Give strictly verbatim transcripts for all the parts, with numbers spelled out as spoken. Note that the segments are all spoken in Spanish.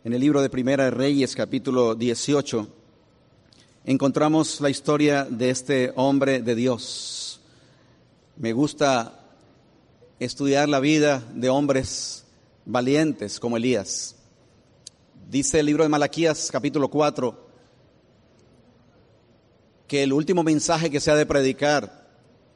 En el libro de Primera de Reyes, capítulo dieciocho, encontramos la historia de este hombre de Dios. Me gusta estudiar la vida de hombres valientes como Elías. Dice el libro de Malaquías, capítulo cuatro, que el último mensaje que se ha de predicar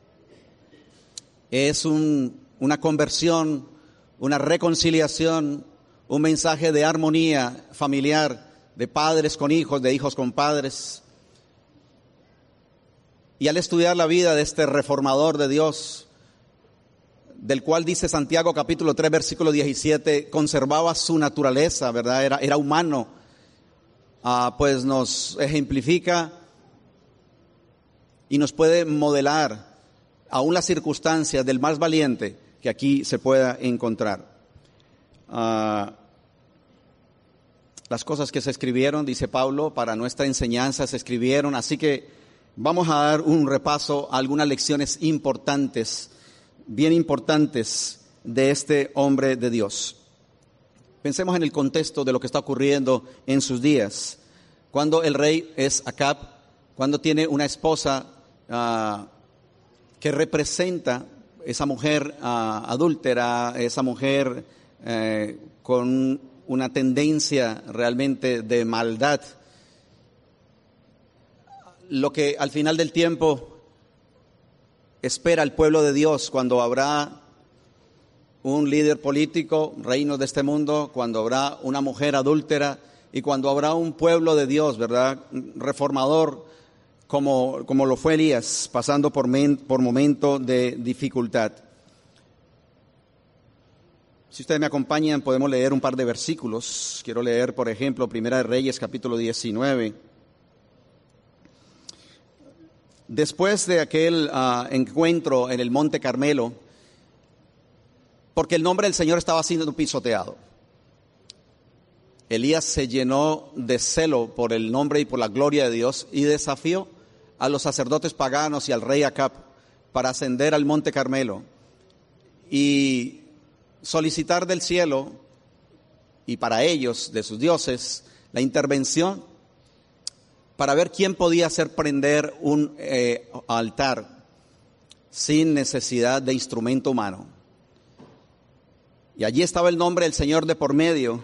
es un, una conversión, una reconciliación, un mensaje de armonía familiar, de padres con hijos, de hijos con padres. Y al estudiar la vida de este reformador de Dios, del cual dice Santiago capítulo tres, versículo diecisiete, conservaba su naturaleza, ¿verdad? Era, era humano, ah, pues nos ejemplifica y nos puede modelar aún las circunstancias del más valiente que aquí se pueda encontrar. Uh, las cosas que se escribieron, dice Pablo, para nuestra enseñanza se escribieron, así que vamos a dar un repaso a algunas lecciones importantes, bien importantes de este hombre de Dios. Pensemos en el contexto de lo que está ocurriendo en sus días, cuando el rey es Acab, cuando tiene una esposa uh, que representa esa mujer uh, adúltera, esa mujer Eh, con una tendencia realmente de maldad. Lo que al final del tiempo espera el pueblo de Dios cuando habrá un líder político, reinos de este mundo, cuando habrá una mujer adúltera y cuando habrá un pueblo de Dios, ¿verdad? Reformador como, como lo fue Elías, pasando por, men, por momentos de dificultad. Si ustedes me acompañan, podemos leer un par de versículos. Quiero leer, por ejemplo, Primera de Reyes, capítulo diecinueve. Después de aquel uh, encuentro en el Monte Carmelo, porque el nombre del Señor estaba siendo pisoteado, Elías se llenó de celo por el nombre y por la gloria de Dios y desafió a los sacerdotes paganos y al rey Acab para ascender al Monte Carmelo y solicitar del cielo y para ellos, de sus dioses, la intervención para ver quién podía hacer prender un eh, altar sin necesidad de instrumento humano. Y allí estaba el nombre del Señor de por medio.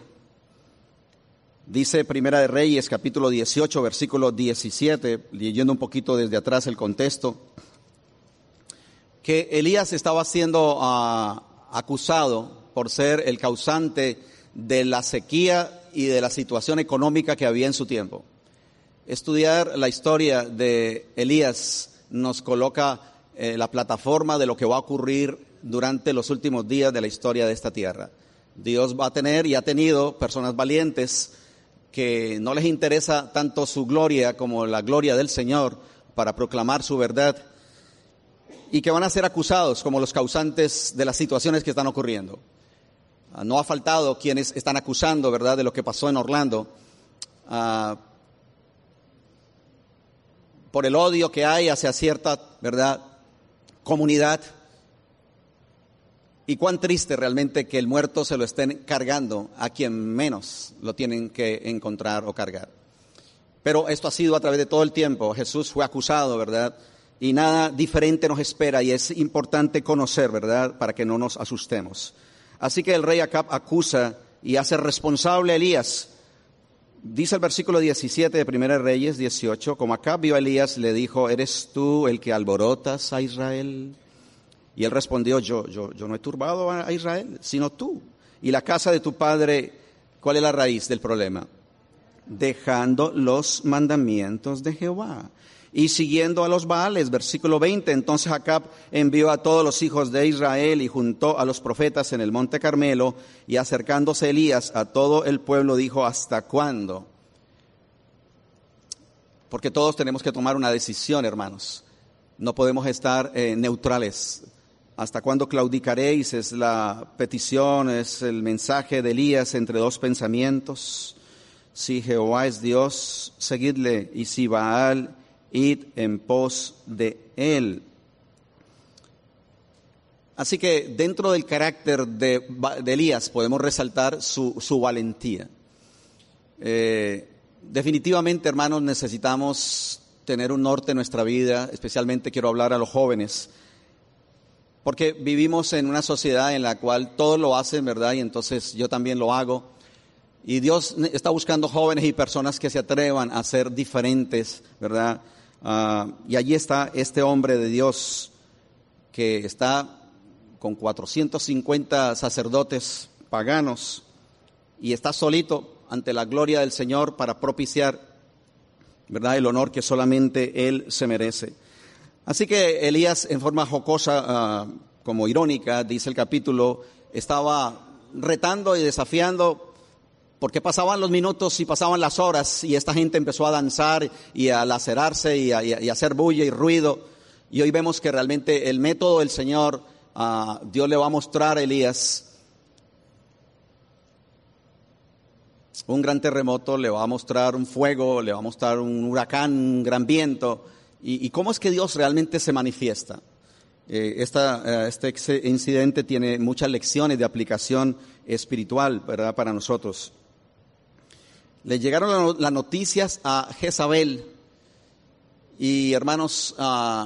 Dice Primera de Reyes, capítulo dieciocho, versículo diecisiete, leyendo un poquito desde atrás el contexto, que Elías estaba siendo uh, acusado por ser el causante de la sequía y de la situación económica que había en su tiempo. Estudiar la historia de Elías nos coloca eh, la plataforma de lo que va a ocurrir durante los últimos días de la historia de esta tierra. Dios va a tener y ha tenido personas valientes que no les interesa tanto su gloria como la gloria del Señor para proclamar su verdad, y que van a ser acusados como los causantes de las situaciones que están ocurriendo. No ha faltado quienes están acusando, ¿verdad?, de lo que pasó en Orlando, uh, por el odio que hay hacia cierta, ¿verdad?, comunidad. Y cuán triste realmente que el muerto se lo estén cargando a quien menos lo tienen que encontrar o cargar. Pero esto ha sido a través de todo el tiempo. Jesús fue acusado, ¿verdad?, y nada diferente nos espera, y es importante conocer, ¿verdad?, para que no nos asustemos. Así que el rey Acab acusa y hace responsable a Elías. Dice el versículo diecisiete de Primera de Reyes dieciocho, como Acab vio a Elías, le dijo, ¿eres tú el que alborotas a Israel? Y él respondió, yo, yo, yo no he turbado a Israel, sino tú. Y la casa de tu padre, ¿cuál es la raíz del problema? Dejando los mandamientos de Jehová y siguiendo a los Baales. Versículo veinte, entonces Acab envió a todos los hijos de Israel y juntó a los profetas en el monte Carmelo, y acercándose Elías a todo el pueblo dijo, ¿hasta cuándo? Porque todos tenemos que tomar una decisión, hermanos. No podemos estar eh, neutrales. ¿Hasta cuándo claudicaréis? Es la petición, es el mensaje de Elías entre dos pensamientos. Si Jehová es Dios, seguidle, y si Baal, id en pos de él. Así que dentro del carácter de, de Elías podemos resaltar su, su valentía. Eh, definitivamente, hermanos, necesitamos tener un norte en nuestra vida. Especialmente quiero hablar a los jóvenes, porque vivimos en una sociedad en la cual todos lo hacen, ¿verdad? Y entonces yo también lo hago. Y Dios está buscando jóvenes y personas que se atrevan a ser diferentes, ¿verdad? Uh, y allí está este hombre de Dios que está con cuatrocientos cincuenta sacerdotes paganos y está solito ante la gloria del Señor para propiciar, ¿verdad?, el honor que solamente Él se merece. Así que Elías, en forma jocosa, uh, como irónica, dice el capítulo, estaba retando y desafiando, porque pasaban los minutos y pasaban las horas y esta gente empezó a danzar y a lacerarse y a, y a, y a hacer bulla y ruido. Y hoy vemos que realmente el método del Señor, uh, Dios le va a mostrar a Elías un gran terremoto, le va a mostrar un fuego, le va a mostrar un huracán, un gran viento. ¿Y, y cómo es que Dios realmente se manifiesta? Eh, esta, este incidente tiene muchas lecciones de aplicación espiritual, ¿verdad?, para nosotros. Le llegaron las noticias a Jezabel y, hermanos, uh,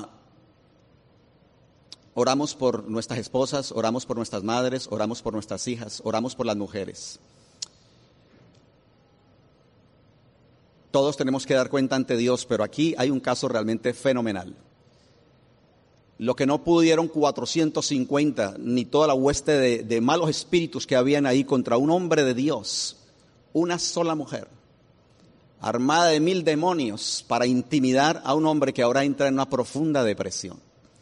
oramos por nuestras esposas, oramos por nuestras madres, oramos por nuestras hijas, oramos por las mujeres. Todos tenemos que dar cuenta ante Dios, pero aquí hay un caso realmente fenomenal. Lo que no pudieron cuatrocientos cincuenta, ni toda la hueste de, de malos espíritus que habían ahí contra un hombre de Dios, una sola mujer, armada de mil demonios para intimidar a un hombre que ahora entra en una profunda depresión.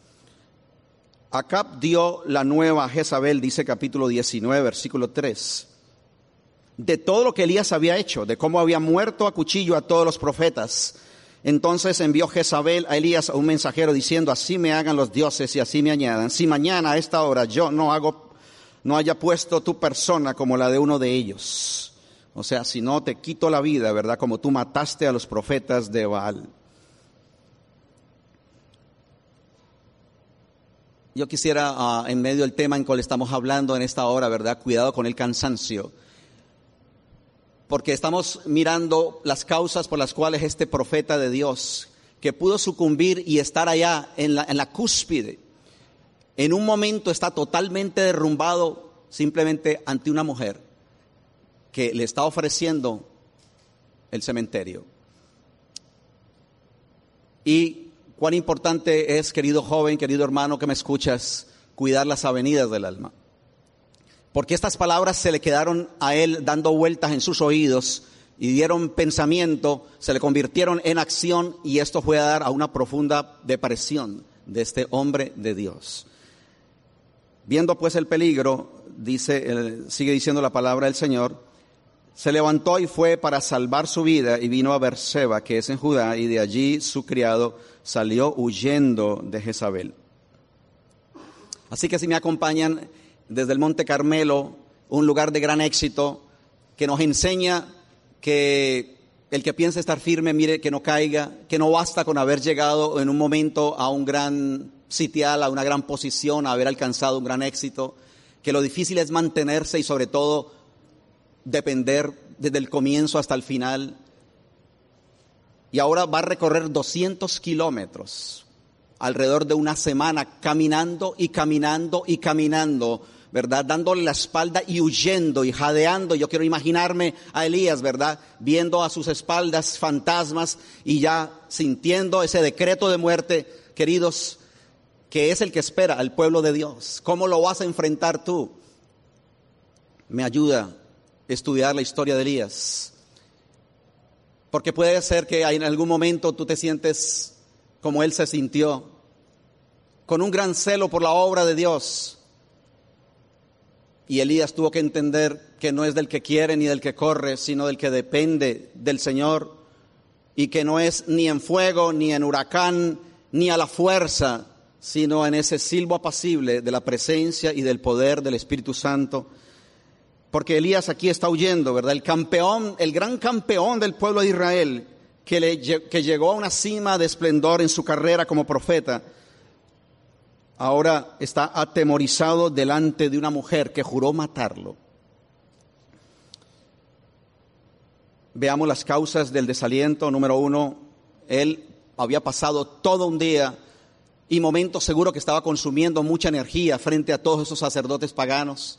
Acab dio la nueva a Jezabel, dice capítulo diecinueve, versículo tres, de todo lo que Elías había hecho, de cómo había muerto a cuchillo a todos los profetas. Entonces envió Jezabel a Elías a un mensajero diciendo, así me hagan los dioses y así me añadan, si mañana a esta hora yo no hago, no haya puesto tu persona como la de uno de ellos. O sea, si no te quito la vida, ¿verdad? Como tú mataste a los profetas de Baal. Yo quisiera, uh, en medio del tema en cual estamos hablando en esta hora, ¿verdad? Cuidado con el cansancio. Porque estamos mirando las causas por las cuales este profeta de Dios, que pudo sucumbir y estar allá en la, en la cúspide, en un momento está totalmente derrumbado simplemente ante una mujer que le está ofreciendo el cementerio. Y cuán importante es, querido joven, querido hermano que me escuchas, cuidar las avenidas del alma. Porque estas palabras se le quedaron a él dando vueltas en sus oídos y dieron pensamiento, se le convirtieron en acción y esto fue a dar a una profunda depresión de este hombre de Dios. Viendo pues el peligro, dice, sigue diciendo la palabra del Señor, se levantó y fue para salvar su vida y vino a Berseba, que es en Judá, y de allí su criado salió huyendo de Jezabel. Así que si me acompañan desde el Monte Carmelo, un lugar de gran éxito, que nos enseña que el que piensa estar firme, mire que no caiga, que no basta con haber llegado en un momento a un gran sitial, a una gran posición, a haber alcanzado un gran éxito, que lo difícil es mantenerse y sobre todo depender desde el comienzo hasta el final. Y ahora va a recorrer doscientos kilómetros, alrededor de una semana, caminando y caminando y caminando, ¿verdad? Dándole la espalda y huyendo y jadeando. Yo quiero imaginarme a Elías, ¿verdad? Viendo a sus espaldas fantasmas y ya sintiendo ese decreto de muerte, queridos, que es el que espera al pueblo de Dios. ¿Cómo lo vas a enfrentar tú? Me ayuda estudiar la historia de Elías, porque puede ser que en algún momento tú te sientes como él se sintió, con un gran celo por la obra de Dios, y Elías tuvo que entender que no es del que quiere ni del que corre, sino del que depende del Señor, y que no es ni en fuego, ni en huracán, ni a la fuerza, sino en ese silbo apacible de la presencia y del poder del Espíritu Santo. Porque Elías aquí está huyendo, ¿verdad? El campeón, el gran campeón del pueblo de Israel, que, le, que llegó a una cima de esplendor en su carrera como profeta, ahora está atemorizado delante de una mujer que juró matarlo. veamos las causas del desaliento. Número uno, él había pasado todo un día y momentos seguro que estaba consumiendo mucha energía frente a todos esos sacerdotes paganos.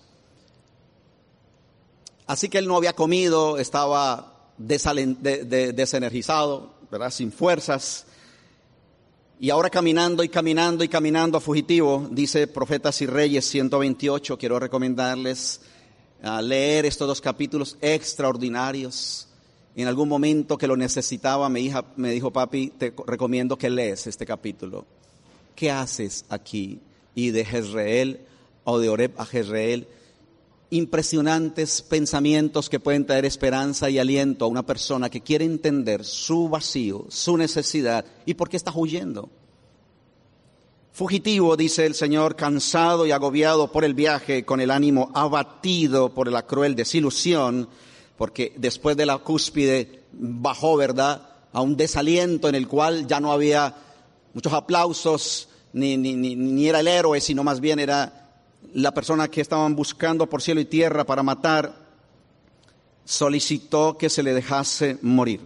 Así que él no había comido, estaba desalen- de- de- desenergizado, ¿verdad? Sin fuerzas. Y ahora caminando y caminando y caminando a fugitivo, dice Profetas y Reyes ciento veintiocho, quiero recomendarles uh, leer estos dos capítulos extraordinarios. En algún momento que lo necesitaba, mi hija me dijo, papi, te recomiendo que lees este capítulo. ¿Qué haces aquí? Y de Jezreel o de Oreb a Jezreel, impresionantes pensamientos que pueden traer esperanza y aliento a una persona que quiere entender su vacío, su necesidad y por qué está huyendo. Fugitivo, dice el Señor, cansado y agobiado por el viaje, con el ánimo abatido por la cruel desilusión, porque después de la cúspide bajó, ¿verdad?, a un desaliento en el cual ya no había muchos aplausos, ni, ni, ni, ni era el héroe, sino más bien era la persona que estaban buscando por cielo y tierra para matar. Solicitó que se le dejase morir.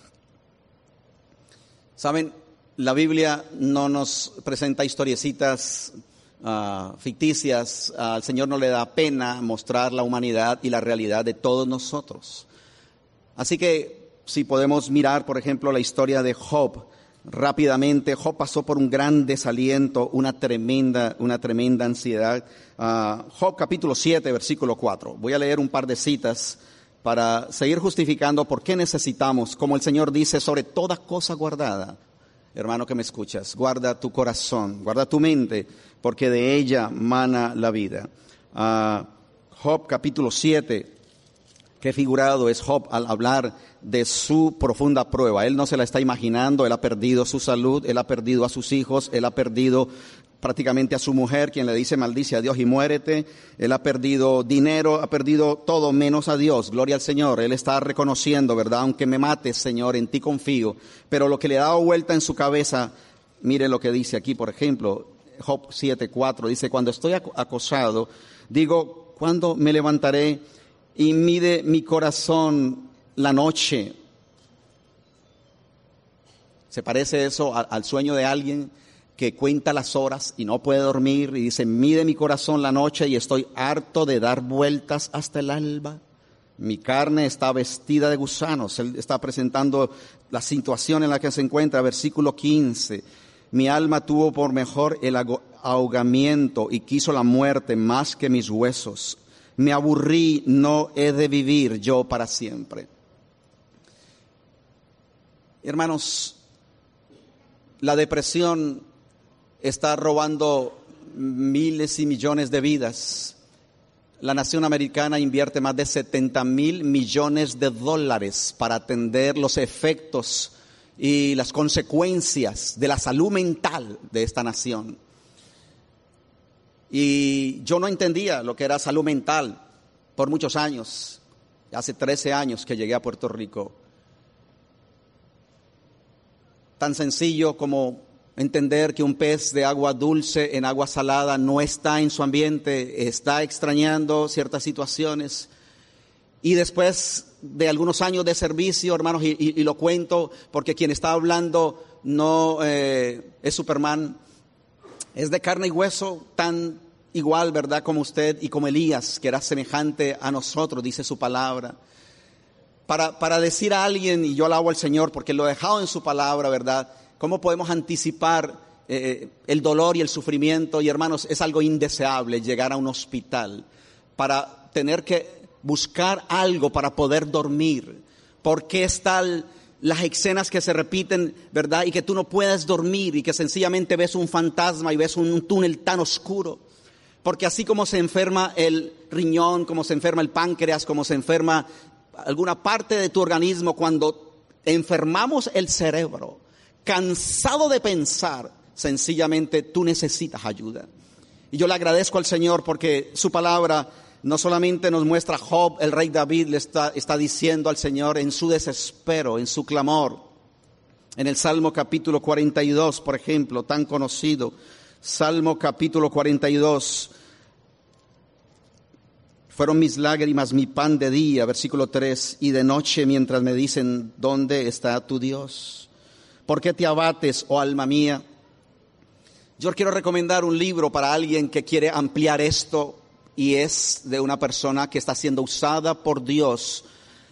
¿Saben? La Biblia no nos presenta historiecitas uh, ficticias. Uh, al Señor no le da pena mostrar la humanidad y la realidad de todos nosotros. Así que si podemos mirar, por ejemplo, la historia de Job. Rápidamente, Job pasó por un gran desaliento, una tremenda, una tremenda ansiedad. Uh, Job capítulo siete, versículo cuatro. Voy a leer un par de citas para seguir justificando por qué necesitamos, como el Señor dice, sobre toda cosa guardada. Hermano que me escuchas, guarda tu corazón, guarda tu mente, porque de ella mana la vida. Uh, Job capítulo siete. Qué figurado es Job al hablar de su profunda prueba. Él no se la está imaginando, él ha perdido su salud, él ha perdido a sus hijos, él ha perdido prácticamente a su mujer, quien le dice maldice a Dios y muérete. Él ha perdido dinero, ha perdido todo menos a Dios. Gloria al Señor. Él está reconociendo, ¿verdad? Aunque me mates, Señor, en ti confío. Pero lo que le ha dado vuelta en su cabeza, mire lo que dice aquí, por ejemplo, Job siete cuatro, dice, cuando estoy acosado, digo, ¿cuándo me levantaré? Y mide mi corazón la noche. ¿Se parece eso al, al sueño de alguien que cuenta las horas y no puede dormir? Y dice, mide mi corazón la noche y estoy harto de dar vueltas hasta el alba. Mi carne está vestida de gusanos. Él está presentando la situación en la que se encuentra. Versículo quince. Mi alma tuvo por mejor el ahogamiento y quiso la muerte más que mis huesos. Me aburrí, no he de vivir yo para siempre. Hermanos, la depresión está robando miles y millones de vidas. La nación americana invierte más de setenta mil millones de dólares para atender los efectos y las consecuencias de la salud mental de esta nación. Y yo no entendía lo que era salud mental por muchos años. Hace trece años que llegué a Puerto Rico. Tan sencillo como entender que un pez de agua dulce en agua salada no está en su ambiente, está extrañando ciertas situaciones. Y después de algunos años de servicio, hermanos, y, y, y lo cuento porque quien está hablando no eh, es Superman. Es de carne y hueso, tan igual, ¿verdad?, como usted y como Elías, que era semejante a nosotros, dice su palabra. Para, para decir a alguien, y yo alabo al Señor porque lo he dejado en su palabra, ¿verdad?, ¿cómo podemos anticipar eh, el dolor y el sufrimiento? Y hermanos, es algo indeseable llegar a un hospital para tener que buscar algo para poder dormir. ¿Por qué están las escenas que se repiten, verdad? Y que tú no puedes dormir y que sencillamente ves un fantasma y ves un túnel tan oscuro. Porque así como se enferma el riñón, como se enferma el páncreas, como se enferma alguna parte de tu organismo, cuando enfermamos el cerebro, cansado de pensar, sencillamente tú necesitas ayuda. Y yo le agradezco al Señor porque su palabra no solamente nos muestra Job, el rey David le está, está diciendo al Señor en su desespero, en su clamor. En el Salmo capítulo cuarenta y dos, por ejemplo, tan conocido, Salmo capítulo cuarenta y dos. Fueron mis lágrimas mi pan de día, versículo tres, y de noche mientras me dicen, ¿dónde está tu Dios? ¿Por qué te abates, oh alma mía? Yo quiero recomendar un libro para alguien que quiere ampliar esto, y es de una persona que está siendo usada por Dios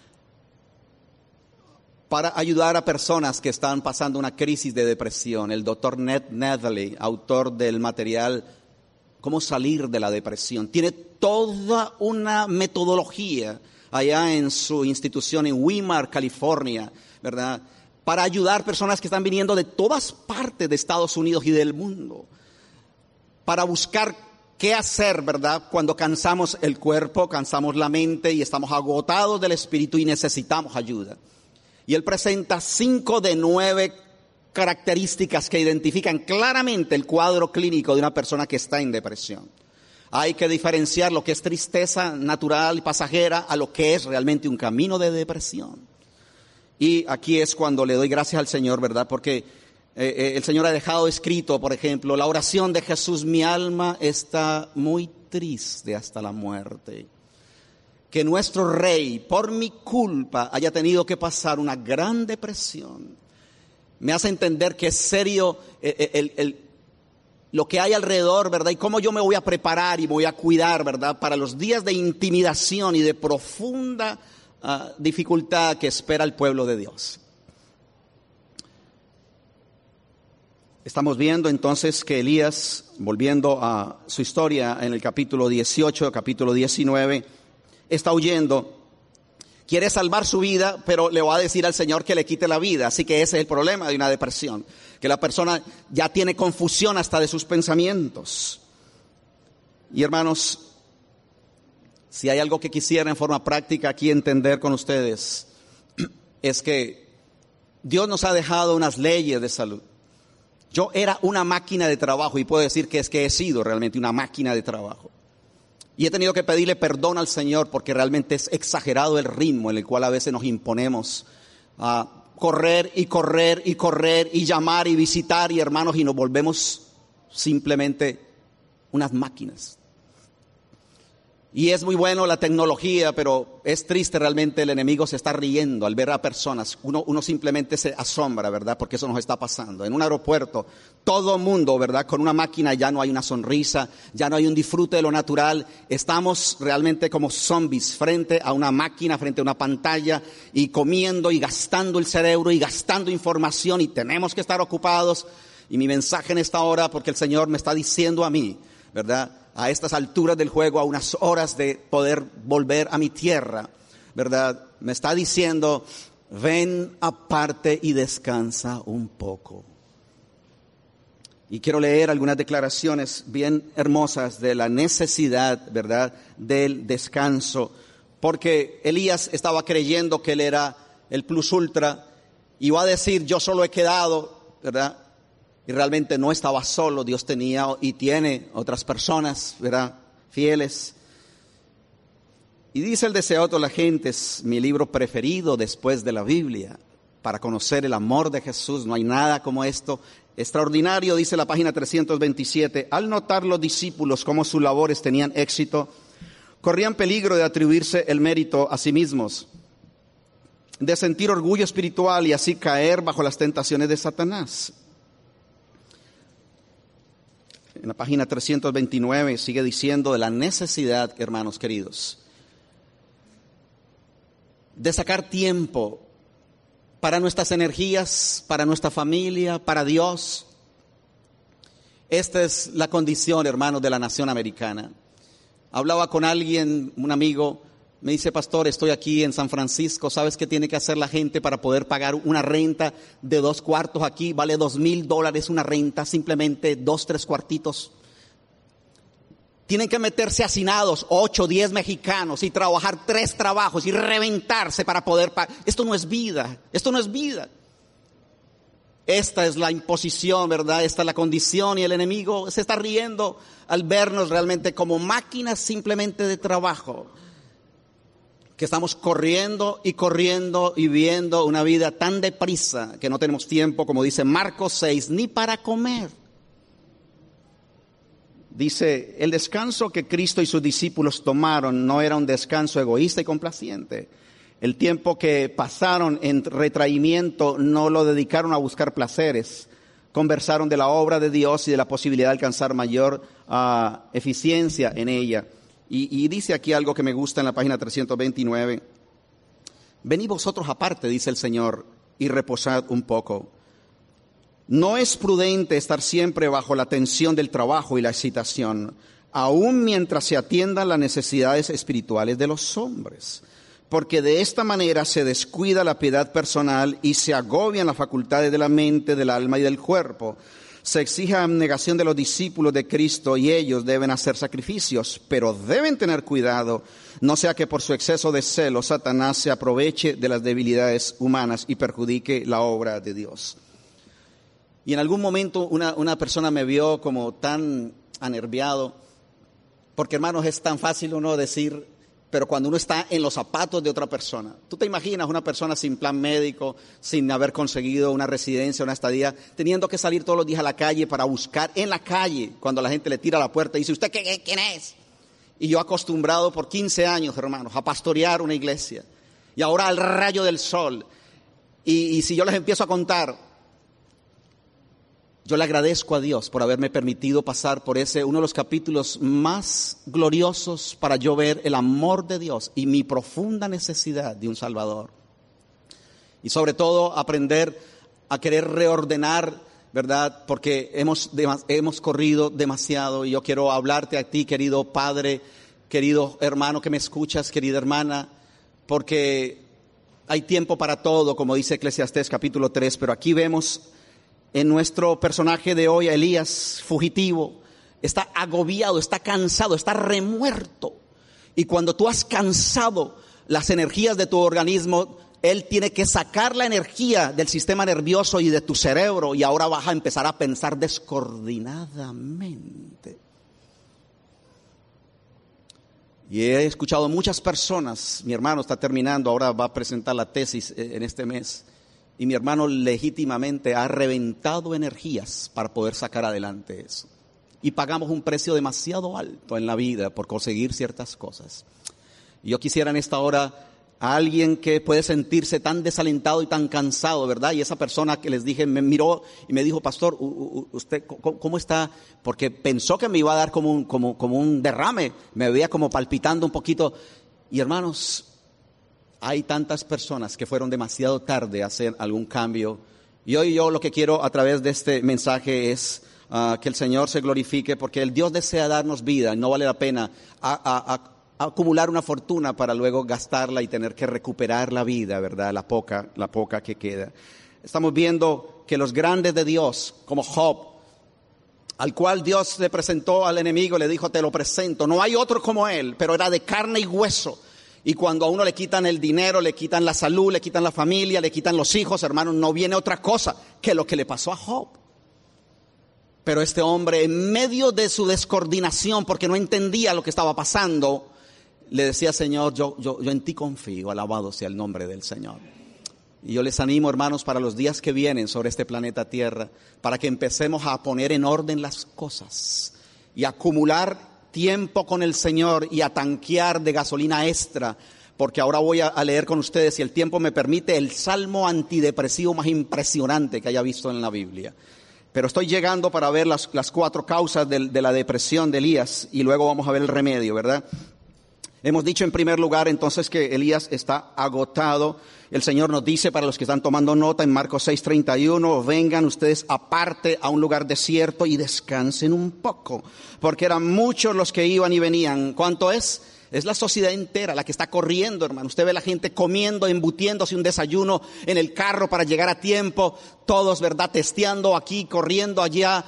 para ayudar a personas que están pasando una crisis de depresión. El doctor Ned Nedley, autor del material Cómo salir de la depresión, tiene toda una metodología allá en su institución en Weimar, California, ¿verdad?, para ayudar personas que están viniendo de todas partes de Estados Unidos y del mundo, para buscar qué hacer, ¿verdad?, cuando cansamos el cuerpo, cansamos la mente y estamos agotados del espíritu y necesitamos ayuda. Y él presenta cinco de nueve características que identifican claramente el cuadro clínico de una persona que está en depresión. Hay que diferenciar lo que es tristeza natural y pasajera a lo que es realmente un camino de depresión. Y aquí es cuando le doy gracias al Señor, ¿verdad? Porque eh, el Señor ha dejado escrito, por ejemplo, la oración de Jesús: mi alma está muy triste hasta la muerte. Que nuestro Rey, por mi culpa, haya tenido que pasar una gran depresión, me hace entender que es serio el, el, el, lo que hay alrededor, ¿verdad? Y cómo yo me voy a preparar y me voy a cuidar, ¿verdad?, para los días de intimidación y de profunda uh, dificultad que espera el pueblo de Dios. Estamos viendo entonces que Elías, volviendo a su historia en el capítulo dieciocho, capítulo diecinueve, está huyendo. Quiere salvar su vida, pero le va a decir al Señor que le quite la vida. Así que ese es el problema de una depresión, que la persona ya tiene confusión hasta de sus pensamientos. Y hermanos, si hay algo que quisiera en forma práctica aquí entender con ustedes, es que Dios nos ha dejado unas leyes de salud. Yo era una máquina de trabajo y puedo decir que es que he sido realmente una máquina de trabajo. Y he tenido que pedirle perdón al Señor porque realmente es exagerado el ritmo en el cual a veces nos imponemos a correr y correr y correr y llamar y visitar, y hermanos, y nos volvemos simplemente unas máquinas. Y es muy bueno la tecnología, pero es triste realmente, el enemigo se está riendo al ver a personas. Uno, uno simplemente se asombra, ¿verdad? Porque eso nos está pasando. En un aeropuerto, todo mundo, ¿verdad?, con una máquina, ya no hay una sonrisa, ya no hay un disfrute de lo natural. Estamos realmente como zombies frente a una máquina, frente a una pantalla, y comiendo y gastando el cerebro y gastando información, y tenemos que estar ocupados. Y mi mensaje en esta hora, porque el Señor me está diciendo a mí, ¿verdad?, a estas alturas del juego, a unas horas de poder volver a mi tierra, ¿verdad?, me está diciendo: ven aparte y descansa un poco. Y quiero leer algunas declaraciones bien hermosas de la necesidad, ¿verdad?, del descanso, porque Elías estaba creyendo que él era el plus ultra y iba a decir: yo solo he quedado, ¿verdad? Y realmente no estaba solo, Dios tenía y tiene otras personas, ¿verdad?, fieles. Y dice el Deseado de la Gente, es mi libro preferido después de la Biblia, para conocer el amor de Jesús. No hay nada como esto. Extraordinario, dice la página trescientos veintisiete. Al notar los discípulos cómo sus labores tenían éxito, corrían peligro de atribuirse el mérito a sí mismos, de sentir orgullo espiritual y así caer bajo las tentaciones de Satanás. En la página trescientos veintinueve sigue diciendo de la necesidad, hermanos queridos, de sacar tiempo para nuestras energías, para nuestra familia, para Dios. Esta es la condición, hermanos, de la nación americana. Hablaba con alguien, un amigo, me dice: pastor, estoy aquí en San Francisco, ¿sabes qué tiene que hacer la gente para poder pagar una renta de dos cuartos aquí? Vale dos mil dólares una renta, simplemente dos, tres cuartitos. Tienen que meterse hacinados, ocho, diez mexicanos, y trabajar tres trabajos y reventarse para poder pagar. Esto no es vida, esto no es vida. Esta es la imposición, ¿verdad? Esta es la condición, y el enemigo se está riendo al vernos realmente como máquinas simplemente de trabajo, que estamos corriendo y corriendo y viviendo una vida tan deprisa que no tenemos tiempo, como dice Marcos seis, ni para comer. Dice, el descanso que Cristo y sus discípulos tomaron no era un descanso egoísta y complaciente. El tiempo que pasaron en retraimiento no lo dedicaron a buscar placeres. Conversaron de la obra de Dios y de la posibilidad de alcanzar mayor uh, eficiencia en ella. Y, y dice aquí algo que me gusta en la página trescientos veintinueve. Venid vosotros aparte, dice el Señor, y reposad un poco. No es prudente estar siempre bajo la tensión del trabajo y la excitación, aun mientras se atiendan las necesidades espirituales de los hombres, porque de esta manera se descuida la piedad personal y se agobian las facultades de la mente, del alma y del cuerpo. Se exige abnegación de los discípulos de Cristo y ellos deben hacer sacrificios, pero deben tener cuidado, no sea que por su exceso de celo Satanás se aproveche de las debilidades humanas y perjudique la obra de Dios. Y en algún momento una, una persona me vio como tan anerviado, porque hermanos es tan fácil uno decir, pero cuando uno está en los zapatos de otra persona. Tú te imaginas una persona sin plan médico, sin haber conseguido una residencia, una estadía, teniendo que salir todos los días a la calle para buscar en la calle, cuando la gente le tira a la puerta y dice, ¿usted qué, quién es? Y yo acostumbrado por quince años, hermanos, a pastorear una iglesia. Y ahora al rayo del sol. Y, y si yo les empiezo a contar, yo le agradezco a Dios por haberme permitido pasar por ese, uno de los capítulos más gloriosos para yo ver el amor de Dios y mi profunda necesidad de un Salvador. Y sobre todo aprender a querer reordenar, ¿verdad? Porque hemos, hemos corrido demasiado y yo quiero hablarte a ti, querido padre, querido hermano que me escuchas, querida hermana, porque hay tiempo para todo, como dice Eclesiastés capítulo tres, pero aquí vemos en nuestro personaje de hoy, a Elías, fugitivo, está agobiado, está cansado, está remuerto. Y cuando tú has cansado las energías de tu organismo, él tiene que sacar la energía del sistema nervioso y de tu cerebro, y ahora vas a empezar a pensar descoordinadamente. Y he escuchado muchas personas, mi hermano está terminando, ahora va a presentar la tesis en este mes, y mi hermano legítimamente ha reventado energías para poder sacar adelante eso. Y pagamos un precio demasiado alto en la vida por conseguir ciertas cosas. Y yo quisiera en esta hora a alguien que puede sentirse tan desalentado y tan cansado, ¿verdad? Y esa persona que les dije me miró y me dijo, pastor, ¿usted cómo está? Porque pensó que me iba a dar como un, como, como un derrame, me veía como palpitando un poquito. Y hermanos, hay tantas personas que fueron demasiado tarde a hacer algún cambio. Y hoy yo lo que quiero a través de este mensaje es uh, que el Señor se glorifique, porque el Dios desea darnos vida y no vale la pena a, a, a, a acumular una fortuna para luego gastarla y tener que recuperar la vida, ¿verdad? La poca, la poca que queda. Estamos viendo que los grandes de Dios, como Job, al cual Dios le presentó al enemigo, le dijo, te lo presento, no hay otro como él, pero era de carne y hueso. Y cuando a uno le quitan el dinero, le quitan la salud, le quitan la familia, le quitan los hijos, hermanos, no viene otra cosa que lo que le pasó a Job. Pero este hombre, en medio de su descoordinación, porque no entendía lo que estaba pasando, le decía, Señor, yo, yo, yo en ti confío, alabado sea el nombre del Señor. Y yo les animo, hermanos, para los días que vienen sobre este planeta Tierra, para que empecemos a poner en orden las cosas y a acumular tiempo con el Señor y a tanquear de gasolina extra, porque ahora voy a, a leer con ustedes, si el tiempo me permite, el salmo antidepresivo más impresionante que haya visto en la Biblia. Pero estoy llegando para ver las, las cuatro causas de, de la depresión de Elías y luego vamos a ver el remedio, ¿verdad? Hemos dicho en primer lugar entonces que Elías está agotado. El Señor nos dice, para los que están tomando nota, en Marcos seis treinta y uno, vengan ustedes aparte a un lugar desierto y descansen un poco, porque eran muchos los que iban y venían. ¿Cuánto es? Es la sociedad entera la que está corriendo, hermano. Usted ve la gente comiendo, embutiéndose un desayuno en el carro para llegar a tiempo, todos, ¿verdad?, testeando aquí, corriendo allá.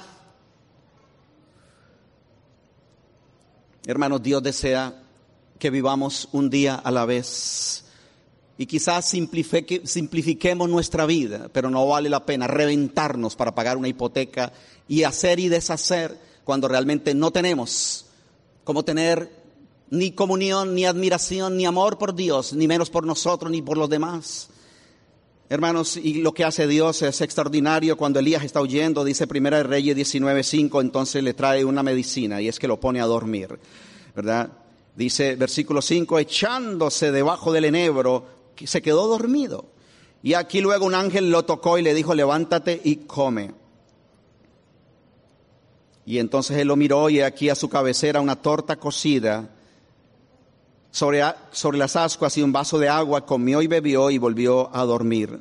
Hermanos, Dios desea que vivamos un día a la vez. Y quizás simplifique, simplifiquemos nuestra vida, pero no vale la pena reventarnos para pagar una hipoteca y hacer y deshacer cuando realmente no tenemos cómo tener ni comunión, ni admiración, ni amor por Dios, ni menos por nosotros, ni por los demás. Hermanos, y lo que hace Dios es extraordinario. Cuando Elías está huyendo, dice Primera de Reyes diecinueve cinco, entonces le trae una medicina y es que lo pone a dormir, ¿verdad? Dice versículo cinco, echándose debajo del enebro, se quedó dormido. Y aquí luego un ángel lo tocó y le dijo, levántate y come. Y entonces él lo miró y aquí a su cabecera una torta cocida sobre, sobre las ascuas y un vaso de agua, comió y bebió y volvió a dormir.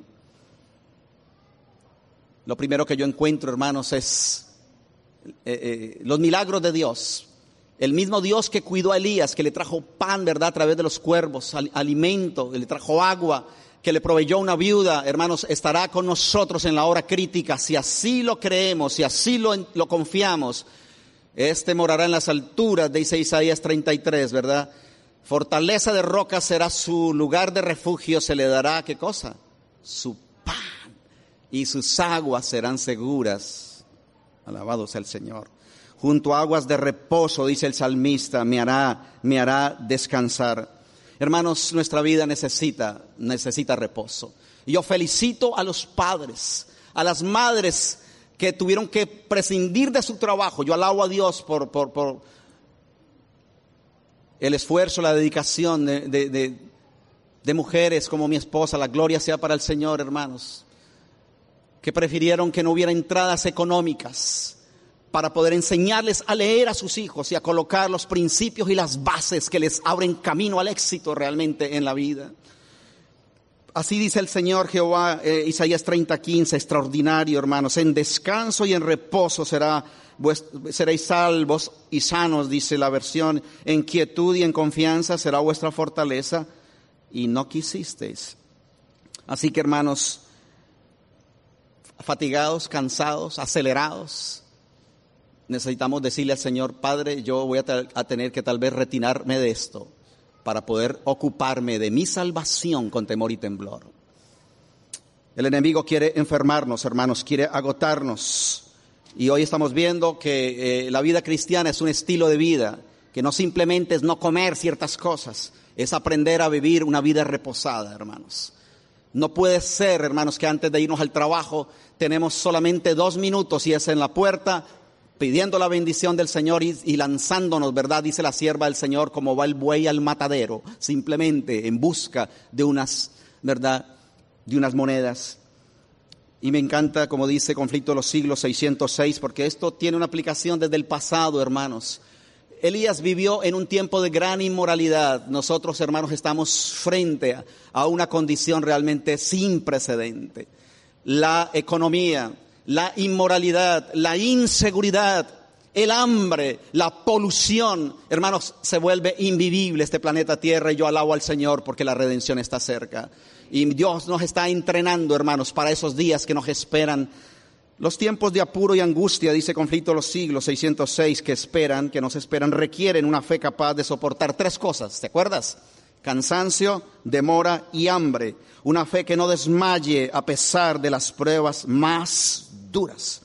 Lo primero que yo encuentro, hermanos, es eh, eh, los milagros de Dios. El mismo Dios que cuidó a Elías, que le trajo pan, ¿verdad?, a través de los cuervos, al, alimento, le trajo agua, que le proveyó una viuda, hermanos, estará con nosotros en la hora crítica. Si así lo creemos, si así lo, lo confiamos, este morará en las alturas, dice Isaías treinta y tres, ¿verdad? Fortaleza de roca será su lugar de refugio, se le dará, ¿qué cosa? Su pan, y sus aguas serán seguras. Alabado sea el Señor. Junto a aguas de reposo, dice el salmista, me hará, me hará descansar. Hermanos, nuestra vida necesita, necesita reposo. Y yo felicito a los padres, a las madres que tuvieron que prescindir de su trabajo. Yo alabo a Dios por, por, por el esfuerzo, la dedicación de, de, de, de mujeres como mi esposa. La gloria sea para el Señor, hermanos, que prefirieron que no hubiera entradas económicas para poder enseñarles a leer a sus hijos y a colocar los principios y las bases que les abren camino al éxito realmente en la vida. Así dice el Señor Jehová, eh, Isaías treinta quince, extraordinario, hermanos, en descanso y en reposo será, seréis salvos y sanos, dice la versión, en quietud y en confianza será vuestra fortaleza, y no quisisteis. Así que, hermanos, fatigados, cansados, acelerados, necesitamos decirle al Señor, Padre, yo voy a, t- a tener que tal vez retirarme de esto para poder ocuparme de mi salvación con temor y temblor. El enemigo quiere enfermarnos, hermanos, quiere agotarnos. Y hoy estamos viendo que eh, la vida cristiana es un estilo de vida, que no simplemente es no comer ciertas cosas, es aprender a vivir una vida reposada, hermanos. No puede ser, hermanos, que antes de irnos al trabajo tenemos solamente dos minutos y es en la puerta, pidiendo la bendición del Señor y, y lanzándonos, ¿verdad? Dice la sierva del Señor, como va el buey al matadero, simplemente en busca de unas, ¿verdad?, de unas monedas. Y me encanta, como dice Conflicto de los Siglos seiscientos seis, porque esto tiene una aplicación desde el pasado, hermanos. Elías vivió en un tiempo de gran inmoralidad. Nosotros, hermanos, estamos frente a, a una condición realmente sin precedente. La economía, la inmoralidad, la inseguridad, el hambre, la polución, hermanos, se vuelve invivible este planeta Tierra, y yo alabo al Señor porque la redención está cerca. Y Dios nos está entrenando, hermanos, para esos días que nos esperan. Los tiempos de apuro y angustia, dice Conflicto de los Siglos seiscientos seis, que esperan, que nos esperan, requieren una fe capaz de soportar tres cosas, ¿te acuerdas? Cansancio, demora y hambre. Una fe que no desmaye a pesar de las pruebas más duras.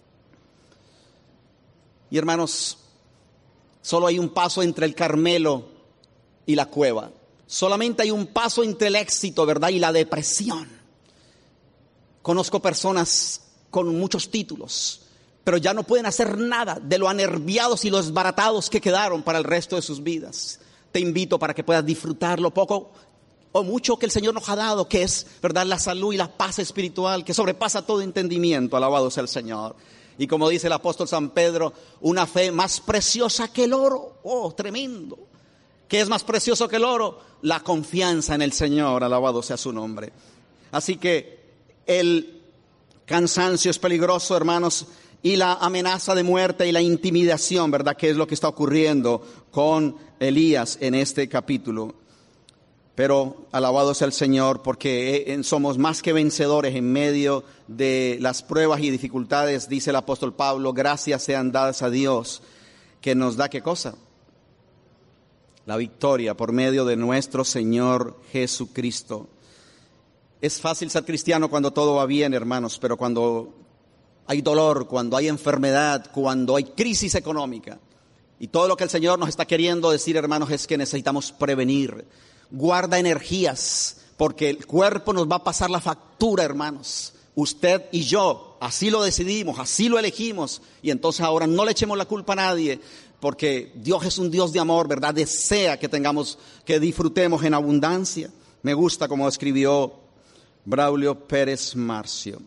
Y hermanos, solo hay un paso entre el Carmelo y la cueva. Solamente hay un paso entre el éxito, ¿verdad?, y la depresión. Conozco personas con muchos títulos, pero ya no pueden hacer nada de lo anerviados y los desbaratados que quedaron para el resto de sus vidas. Te invito para que puedas disfrutar lo poco o mucho que el Señor nos ha dado, que es, ¿verdad?, la salud y la paz espiritual que sobrepasa todo entendimiento. Alabado sea el Señor. Y como dice el apóstol San Pedro, una fe más preciosa que el oro. Oh, tremendo. ¿Qué es más precioso que el oro? La confianza en el Señor. Alabado sea su nombre. Así que el cansancio es peligroso, hermanos, y la amenaza de muerte y la intimidación, ¿verdad?, que es lo que está ocurriendo con Elías en este capítulo. Pero alabado sea el Señor, porque somos más que vencedores en medio de las pruebas y dificultades. Dice el apóstol Pablo, gracias sean dadas a Dios, que nos da, ¿qué cosa? La victoria por medio de nuestro Señor Jesucristo. Es fácil ser cristiano cuando todo va bien, hermanos, pero cuando hay dolor, cuando hay enfermedad, cuando hay crisis económica. Y todo lo que el Señor nos está queriendo decir, hermanos, es que necesitamos prevenir. Guarda energías porque el cuerpo nos va a pasar la factura, hermanos. Usted y yo, así lo decidimos, así lo elegimos, y entonces ahora no le echemos la culpa a nadie, porque Dios es un Dios de amor, ¿verdad? Desea que tengamos, que disfrutemos en abundancia. Me gusta como escribió Braulio Pérez Marcio.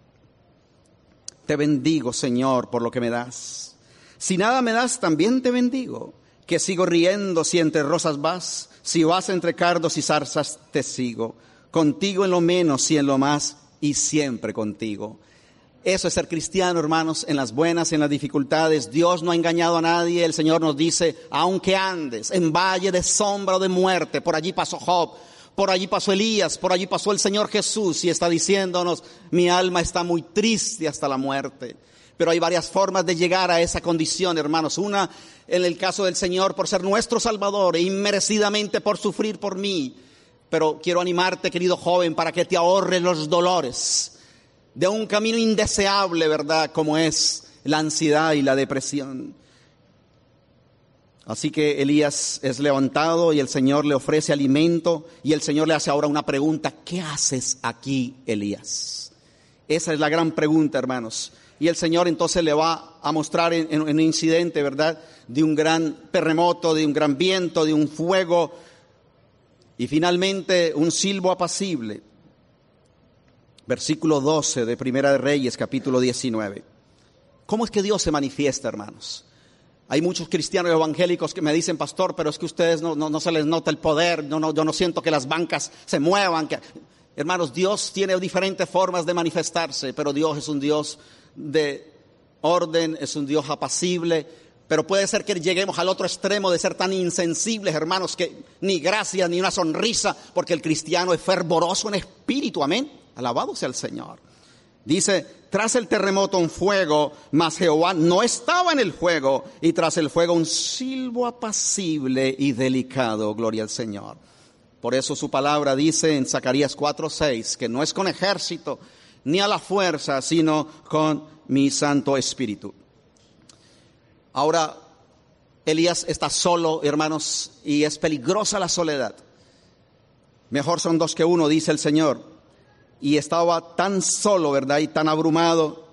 Te bendigo, Señor, por lo que me das. Si nada me das, también te bendigo. Que sigo riendo si entre rosas vas, si vas entre cardos y zarzas te sigo. Contigo en lo menos y en lo más, y siempre contigo. Eso es ser cristiano, hermanos, en las buenas y en las dificultades. Dios no ha engañado a nadie. El Señor nos dice, aunque andes en valle de sombra o de muerte, por allí pasó Job, por allí pasó Elías, por allí pasó el Señor Jesús, y está diciéndonos, mi alma está muy triste hasta la muerte. Pero hay varias formas de llegar a esa condición, hermanos. Una, en el caso del Señor, por ser nuestro Salvador e inmerecidamente por sufrir por mí. Pero quiero animarte, querido joven, para que te ahorres los dolores de un camino indeseable, ¿verdad? Como es la ansiedad y la depresión. Así que Elías es levantado y el Señor le ofrece alimento, y el Señor le hace ahora una pregunta: ¿qué haces aquí, Elías? Esa es la gran pregunta, hermanos. Y el Señor entonces le va a mostrar en, en un incidente, ¿verdad? De un gran terremoto, de un gran viento, de un fuego, y finalmente un silbo apacible. Versículo doce de Primera de Reyes, capítulo diecinueve. ¿Cómo es que Dios se manifiesta, hermanos? Hay muchos cristianos evangélicos que me dicen, pastor, pero es que ustedes no, no, no se les nota el poder, no, no, yo no siento que las bancas se muevan. Que... Hermanos, Dios tiene diferentes formas de manifestarse, pero Dios es un Dios de orden, es un Dios apacible. Pero puede ser que lleguemos al otro extremo de ser tan insensibles, hermanos, que ni gracia ni una sonrisa, porque el cristiano es fervoroso en espíritu, amén. Alabado sea el Señor. Dice, tras el terremoto un fuego, mas Jehová no estaba en el fuego, y tras el fuego un silbo apacible y delicado, gloria al Señor. Por eso su palabra dice en Zacarías cuatro seis, que no es con ejército ni a la fuerza, sino con mi Santo Espíritu. Ahora, Elías está solo, hermanos, y es peligrosa la soledad. Mejor son dos que uno, dice el Señor. Y estaba tan solo, ¿verdad? Y tan abrumado.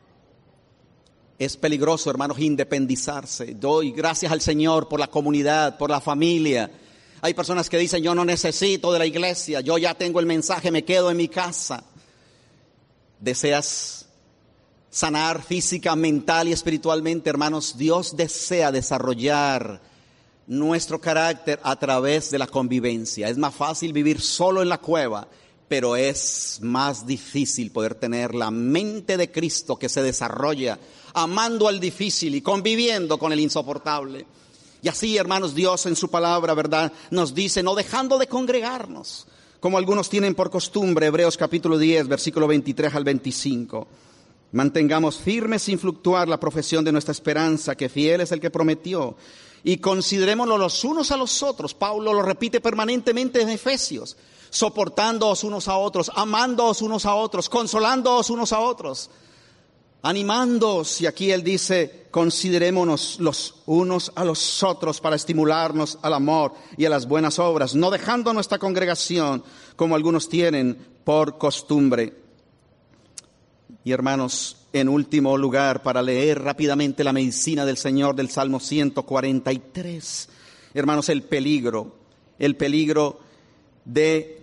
Es peligroso, hermanos, independizarse. Doy gracias al Señor por la comunidad, por la familia. Hay personas que dicen, yo no necesito de la iglesia, yo ya tengo el mensaje, me quedo en mi casa. ¿Deseas sanar física, mental y espiritualmente, hermanos? Dios desea desarrollar nuestro carácter a través de la convivencia. Es más fácil vivir solo en la cueva, pero es más difícil poder tener la mente de Cristo que se desarrolla amando al difícil y conviviendo con el insoportable. Y así, hermanos, Dios en su palabra, ¿verdad?, nos dice, no dejando de congregarnos, como algunos tienen por costumbre. Hebreos capítulo diez, versículo veintitrés al veinticinco. Mantengamos firme sin fluctuar la profesión de nuestra esperanza, que fiel es el que prometió. Y considerémoslo los unos a los otros. Pablo lo repite permanentemente en Efesios. Soportándoos unos a otros, amándoos unos a otros, consolándoos unos a otros, animándoos. Y aquí él dice, considerémonos los unos a los otros para estimularnos al amor y a las buenas obras, no dejando nuestra congregación como algunos tienen por costumbre. Y hermanos, en último lugar, para leer rápidamente la medicina del Señor del Salmo ciento cuarenta y tres, hermanos, el peligro, el peligro de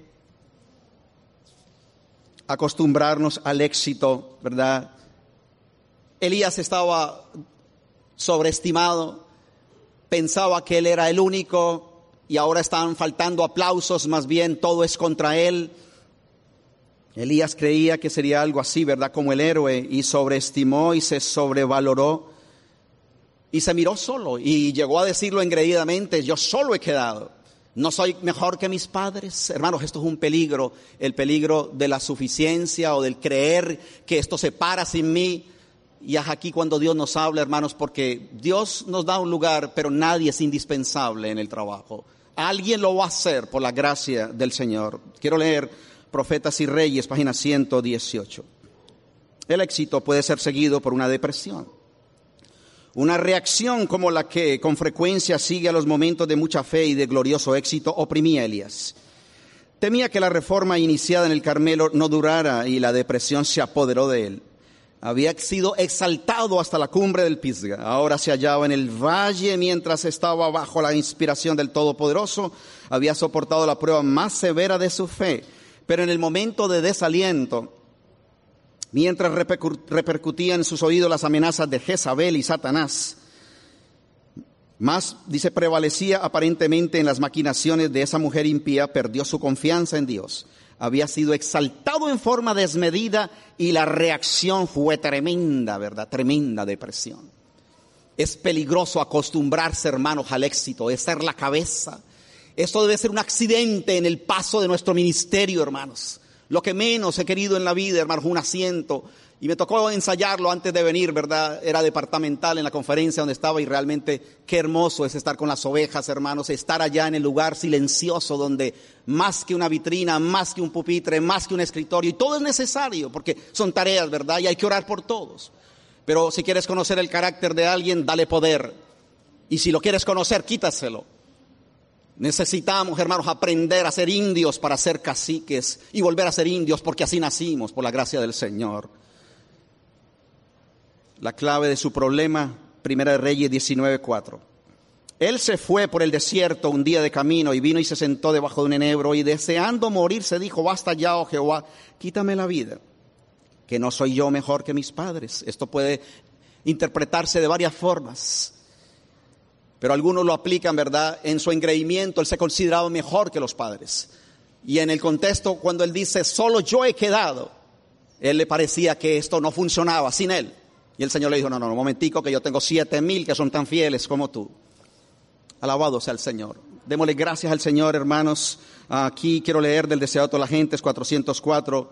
acostumbrarnos al éxito, ¿verdad? Elías estaba sobreestimado, pensaba que él era el único, y ahora estaban faltando aplausos, más bien todo es contra él. Elías creía que sería algo así, ¿verdad?, como el héroe, y sobreestimó y se sobrevaloró, y se miró solo, y llegó a decirlo engreídamente, yo solo he quedado. No soy mejor que mis padres. Hermanos, esto es un peligro, el peligro de la suficiencia o del creer que esto se para sin mí. Y es aquí cuando Dios nos habla, hermanos, porque Dios nos da un lugar, pero nadie es indispensable en el trabajo. Alguien lo va a hacer por la gracia del Señor. Quiero leer Profetas y Reyes, página ciento dieciocho. El éxito puede ser seguido por una depresión. Una reacción como la que con frecuencia sigue a los momentos de mucha fe y de glorioso éxito oprimía a Elías. Temía que la reforma iniciada en el Carmelo no durara y la depresión se apoderó de él. Había sido exaltado hasta la cumbre del Pisga. Ahora se hallaba en el valle mientras estaba bajo la inspiración del Todopoderoso. Había soportado la prueba más severa de su fe. Pero en el momento de desaliento, mientras repercutían en sus oídos las amenazas de Jezabel y Satanás, más, dice, prevalecía aparentemente en las maquinaciones de esa mujer impía, perdió su confianza en Dios. Había sido exaltado en forma desmedida y la reacción fue tremenda, ¿verdad? Tremenda depresión. Es peligroso acostumbrarse, hermanos, al éxito, es ser la cabeza. Esto debe ser un accidente en el paso de nuestro ministerio, hermanos. Lo que menos he querido en la vida, hermanos, un asiento. Y me tocó ensayarlo antes de venir, ¿verdad? Era departamental en la conferencia donde estaba y realmente qué hermoso es estar con las ovejas, hermanos. Estar allá en el lugar silencioso donde más que una vitrina, más que un pupitre, más que un escritorio. Y todo es necesario porque son tareas, ¿verdad? Y hay que orar por todos. Pero si quieres conocer el carácter de alguien, dale poder. Y si lo quieres conocer, quítaselo. Necesitamos, hermanos, aprender a ser indios para ser caciques y volver a ser indios porque así nacimos, por la gracia del Señor. La clave de su problema, Primera de Reyes diecinueve cuatro. Él se fue por el desierto un día de camino y vino y se sentó debajo de un enebro y deseando morir se dijo, basta ya, oh Jehová, quítame la vida, que no soy yo mejor que mis padres. Esto puede interpretarse de varias formas, pero algunos lo aplican, ¿verdad? En su engreimiento, él se consideraba mejor que los padres. Y en el contexto, cuando él dice, solo yo he quedado, él le parecía que esto no funcionaba sin él. Y el Señor le dijo, no, no, un momentico, que yo tengo siete mil que son tan fieles como tú. Alabado sea el Señor. Démosle gracias al Señor, hermanos. Aquí quiero leer del Deseado de toda la gente, es cuatrocientos cuatro.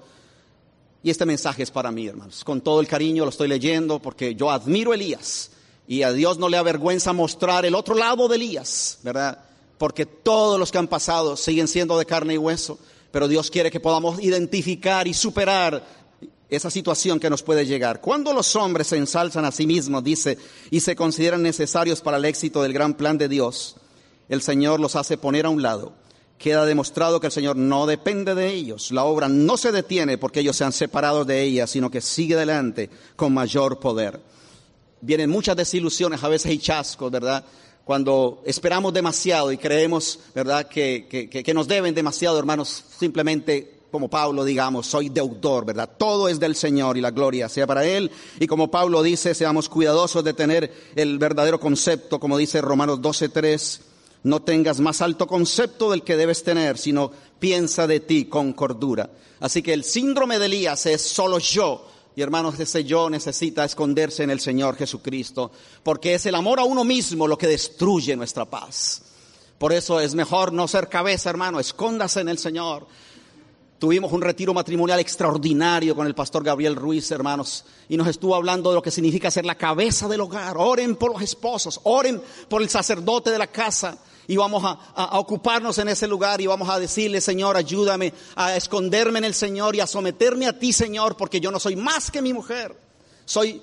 Y este mensaje es para mí, hermanos. Con todo el cariño lo estoy leyendo porque yo admiro a Elías. Y a Dios no le avergüenza mostrar el otro lado de Elías, ¿verdad? Porque todos los que han pasado siguen siendo de carne y hueso. Pero Dios quiere que podamos identificar y superar esa situación que nos puede llegar. Cuando los hombres se ensalzan a sí mismos, dice, y se consideran necesarios para el éxito del gran plan de Dios, el Señor los hace poner a un lado. Queda demostrado que el Señor no depende de ellos. La obra no se detiene porque ellos se han separado de ella, sino que sigue adelante con mayor poder. Vienen muchas desilusiones, a veces hay chascos, ¿verdad? Cuando esperamos demasiado y creemos, ¿verdad?, que, que, que nos deben demasiado, hermanos, simplemente como Pablo, digamos, soy deudor, ¿verdad? Todo es del Señor y la gloria sea para Él. Y como Pablo dice, seamos cuidadosos de tener el verdadero concepto, como dice Romanos doce tres, no tengas más alto concepto del que debes tener, sino piensa de ti con cordura. Así que el síndrome de Elías es solo yo. Y hermanos, ese yo necesita esconderse en el Señor Jesucristo, porque es el amor a uno mismo lo que destruye nuestra paz. Por eso es mejor no ser cabeza, hermano, escóndase en el Señor. Tuvimos un retiro matrimonial extraordinario con el pastor Gabriel Ruiz, hermanos, y nos estuvo hablando de lo que significa ser la cabeza del hogar. Oren por los esposos, oren por el sacerdote de la casa, y vamos a, a, a ocuparnos en ese lugar y vamos a decirle, Señor, ayúdame a esconderme en el Señor y a someterme a ti, Señor, porque yo no soy más que mi mujer. Soy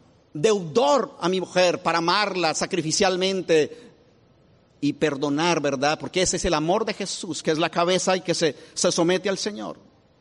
deudor a mi mujer para amarla sacrificialmente y perdonar, ¿verdad? Porque ese es el amor de Jesús, que es la cabeza y que se, se somete al Señor.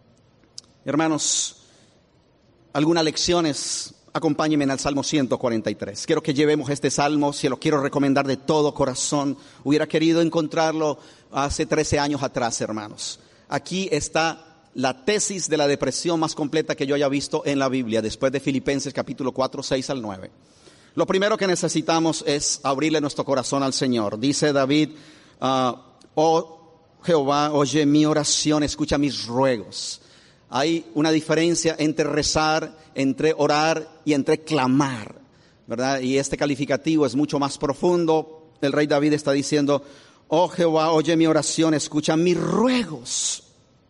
Hermanos, algunas lecciones, acompáñenme al Salmo ciento cuarenta y tres. Quiero que llevemos este salmo, se lo quiero recomendar de todo corazón. Hubiera querido encontrarlo hace trece años atrás, hermanos. Aquí está la tesis de la depresión más completa que yo haya visto en la Biblia, después de Filipenses capítulo cuatro, seis al nueve. Lo primero que necesitamos es abrirle nuestro corazón al Señor. Dice David, uh, oh Jehová, oye mi oración, escucha mis ruegos. Hay una diferencia entre rezar, entre orar y entre clamar, ¿verdad? Y este calificativo es mucho más profundo. El rey David está diciendo, oh Jehová, oye mi oración, escucha mis ruegos.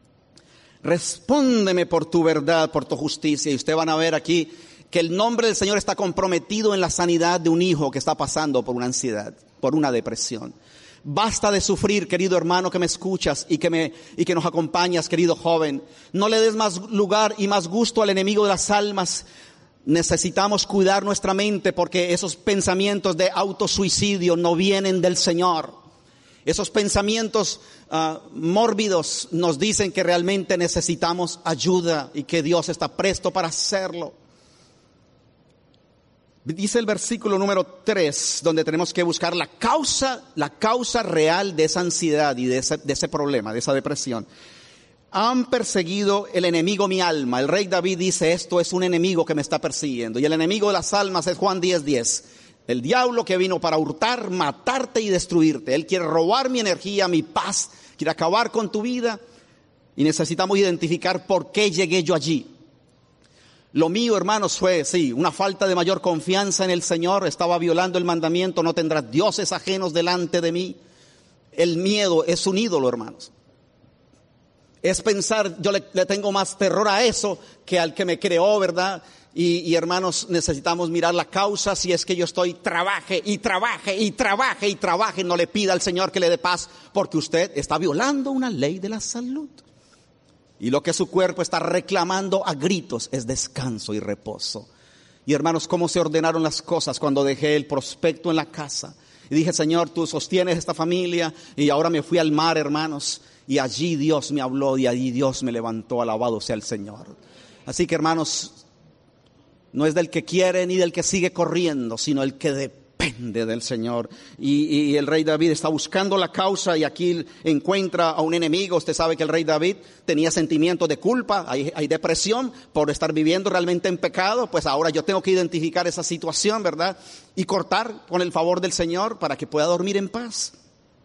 Respóndeme por tu verdad, por tu justicia. Y ustedes van a ver aquí que el nombre del Señor está comprometido en la sanidad de un hijo que está pasando por una ansiedad, por una depresión. Basta de sufrir, querido hermano que me escuchas y que me y que nos acompañas, querido joven. No le des más lugar y más gusto al enemigo de las almas. Necesitamos cuidar nuestra mente porque esos pensamientos de autosuicidio no vienen del Señor. Esos pensamientos uh, mórbidos nos dicen que realmente necesitamos ayuda y que Dios está presto para hacerlo. Dice el versículo número tres, donde tenemos que buscar la causa, la causa real de esa ansiedad y de ese, de ese problema, de esa depresión. Han perseguido el enemigo mi alma. El rey David dice, esto es un enemigo que me está persiguiendo. Y el enemigo de las almas es Juan diez diez. El diablo que vino para hurtar, matarte y destruirte. Él quiere robar mi energía, mi paz, quiere acabar con tu vida. Y necesitamos identificar por qué llegué yo allí. Lo mío, hermanos, fue, sí, una falta de mayor confianza en el Señor. Estaba violando el mandamiento, no tendrás dioses ajenos delante de mí. El miedo es un ídolo, hermanos. Es pensar, yo le, le tengo más terror a eso que al que me creó, ¿verdad? Y, y hermanos, necesitamos mirar la causa. Si es que yo estoy, trabaje y trabaje y trabaje y trabaje. No le pida al Señor que le dé paz, porque usted está violando una ley de la salud. Y lo que su cuerpo está reclamando a gritos es descanso y reposo. Y hermanos, cómo se ordenaron las cosas cuando dejé el prospecto en la casa. Y dije, Señor, tú sostienes esta familia. Y ahora me fui al mar, hermanos. Y allí Dios me habló y allí Dios me levantó. Alabado sea el Señor. Así que, hermanos, no es del que quiere ni del que sigue corriendo, sino el que depende del Señor. Y, y el rey David está buscando la causa y aquí encuentra a un enemigo. Usted sabe que el rey David tenía sentimientos de culpa, hay, hay depresión por estar viviendo realmente en pecado. Pues ahora yo tengo que identificar esa situación, ¿verdad? Y cortar con el favor del Señor para que pueda dormir en paz.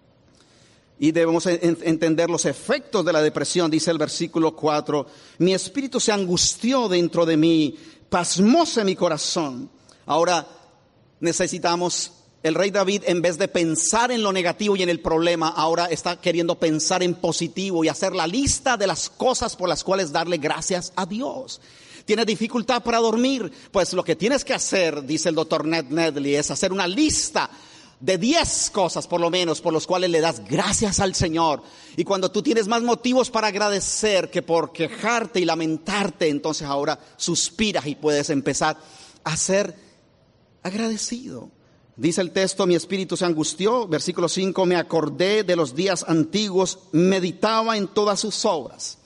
Y debemos en, entender los efectos de la depresión. Dice el versículo cuatro, mi espíritu se angustió dentro de mí, pasmóse mi corazón. Ahora necesitamos, el rey David, en vez de pensar en lo negativo y en el problema, ahora está queriendo pensar en positivo y hacer la lista de las cosas por las cuales darle gracias a Dios. ¿Tienes dificultad para dormir? Pues lo que tienes que hacer, dice el doctor Ned Nedley, es hacer una lista de diez cosas por lo menos por los cuales le das gracias al Señor. Y cuando tú tienes más motivos para agradecer que por quejarte y lamentarte, entonces ahora suspiras y puedes empezar a ser agradecido. Dice el texto, mi espíritu se angustió. Versículo cinco, me acordé de los días antiguos, meditaba en todas sus obras.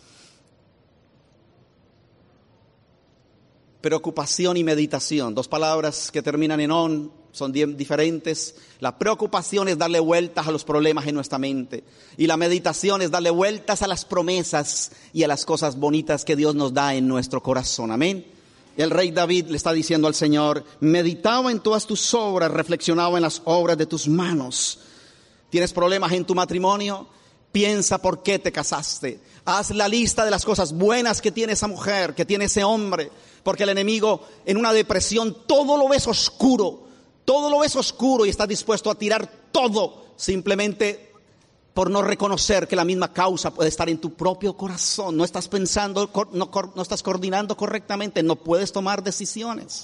Preocupación y meditación, dos palabras que terminan en on, son diferentes. La preocupación es darle vueltas a los problemas en nuestra mente. Y la meditación es darle vueltas a las promesas y a las cosas bonitas que Dios nos da en nuestro corazón. Amén. El rey David le está diciendo al Señor, meditaba en todas tus obras, reflexionaba en las obras de tus manos. ¿Tienes problemas en tu matrimonio? Piensa por qué te casaste. Haz la lista de las cosas buenas que tiene esa mujer, que tiene ese hombre. Porque el enemigo en una depresión todo lo ves oscuro. Todo lo ves oscuro y estás dispuesto a tirar todo simplemente por no reconocer que la misma causa puede estar en tu propio corazón. No estás pensando, no, no estás coordinando correctamente, no puedes tomar decisiones.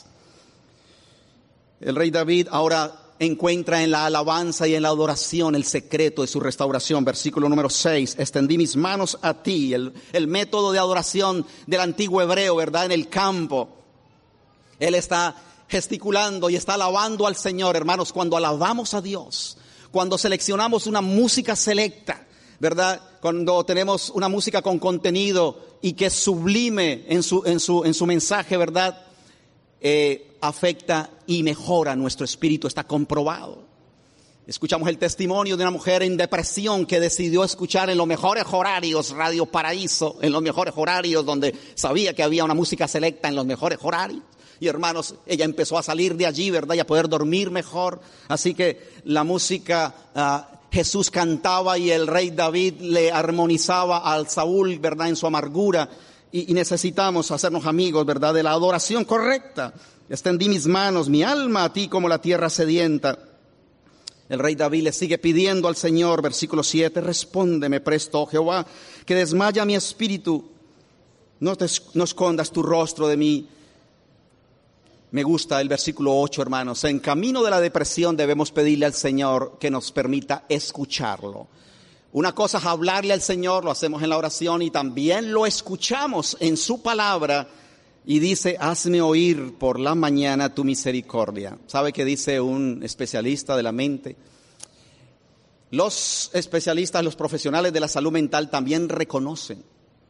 El rey David ahora encuentra en la alabanza y en la adoración el secreto de su restauración. Versículo número seis, extendí mis manos a ti. El, el método de adoración del antiguo hebreo, ¿verdad? En el campo. Él está gesticulando y está alabando al Señor, hermanos. Cuando alabamos a Dios, cuando seleccionamos una música selecta, ¿verdad? Cuando tenemos una música con contenido y que es sublime en su, en su, en su mensaje, ¿verdad? Eh, afecta y mejora nuestro espíritu, está comprobado. Escuchamos el testimonio de una mujer en depresión que decidió escuchar en los mejores horarios Radio Paraíso, en los mejores horarios donde sabía que había una música selecta en los mejores horarios. Y hermanos, ella empezó a salir de allí, ¿verdad? Y a poder dormir mejor. Así que la música, uh, Jesús cantaba y el rey David le armonizaba al Saúl, ¿verdad? En su amargura. Y, y necesitamos hacernos amigos, ¿verdad? De la adoración correcta. Extendí mis manos, mi alma a ti como la tierra sedienta. El rey David le sigue pidiendo al Señor, versículo siete, respóndeme presto, oh Jehová, que desmaya mi espíritu. No, te, no escondas tu rostro de mí. Me gusta el versículo ocho, hermanos. En camino de la depresión debemos pedirle al Señor que nos permita escucharlo. Una cosa es hablarle al Señor, lo hacemos en la oración y también lo escuchamos en su palabra. Y dice, hazme oír por la mañana tu misericordia. ¿Sabe qué dice un especialista de la mente? Los especialistas, los profesionales de la salud mental también reconocen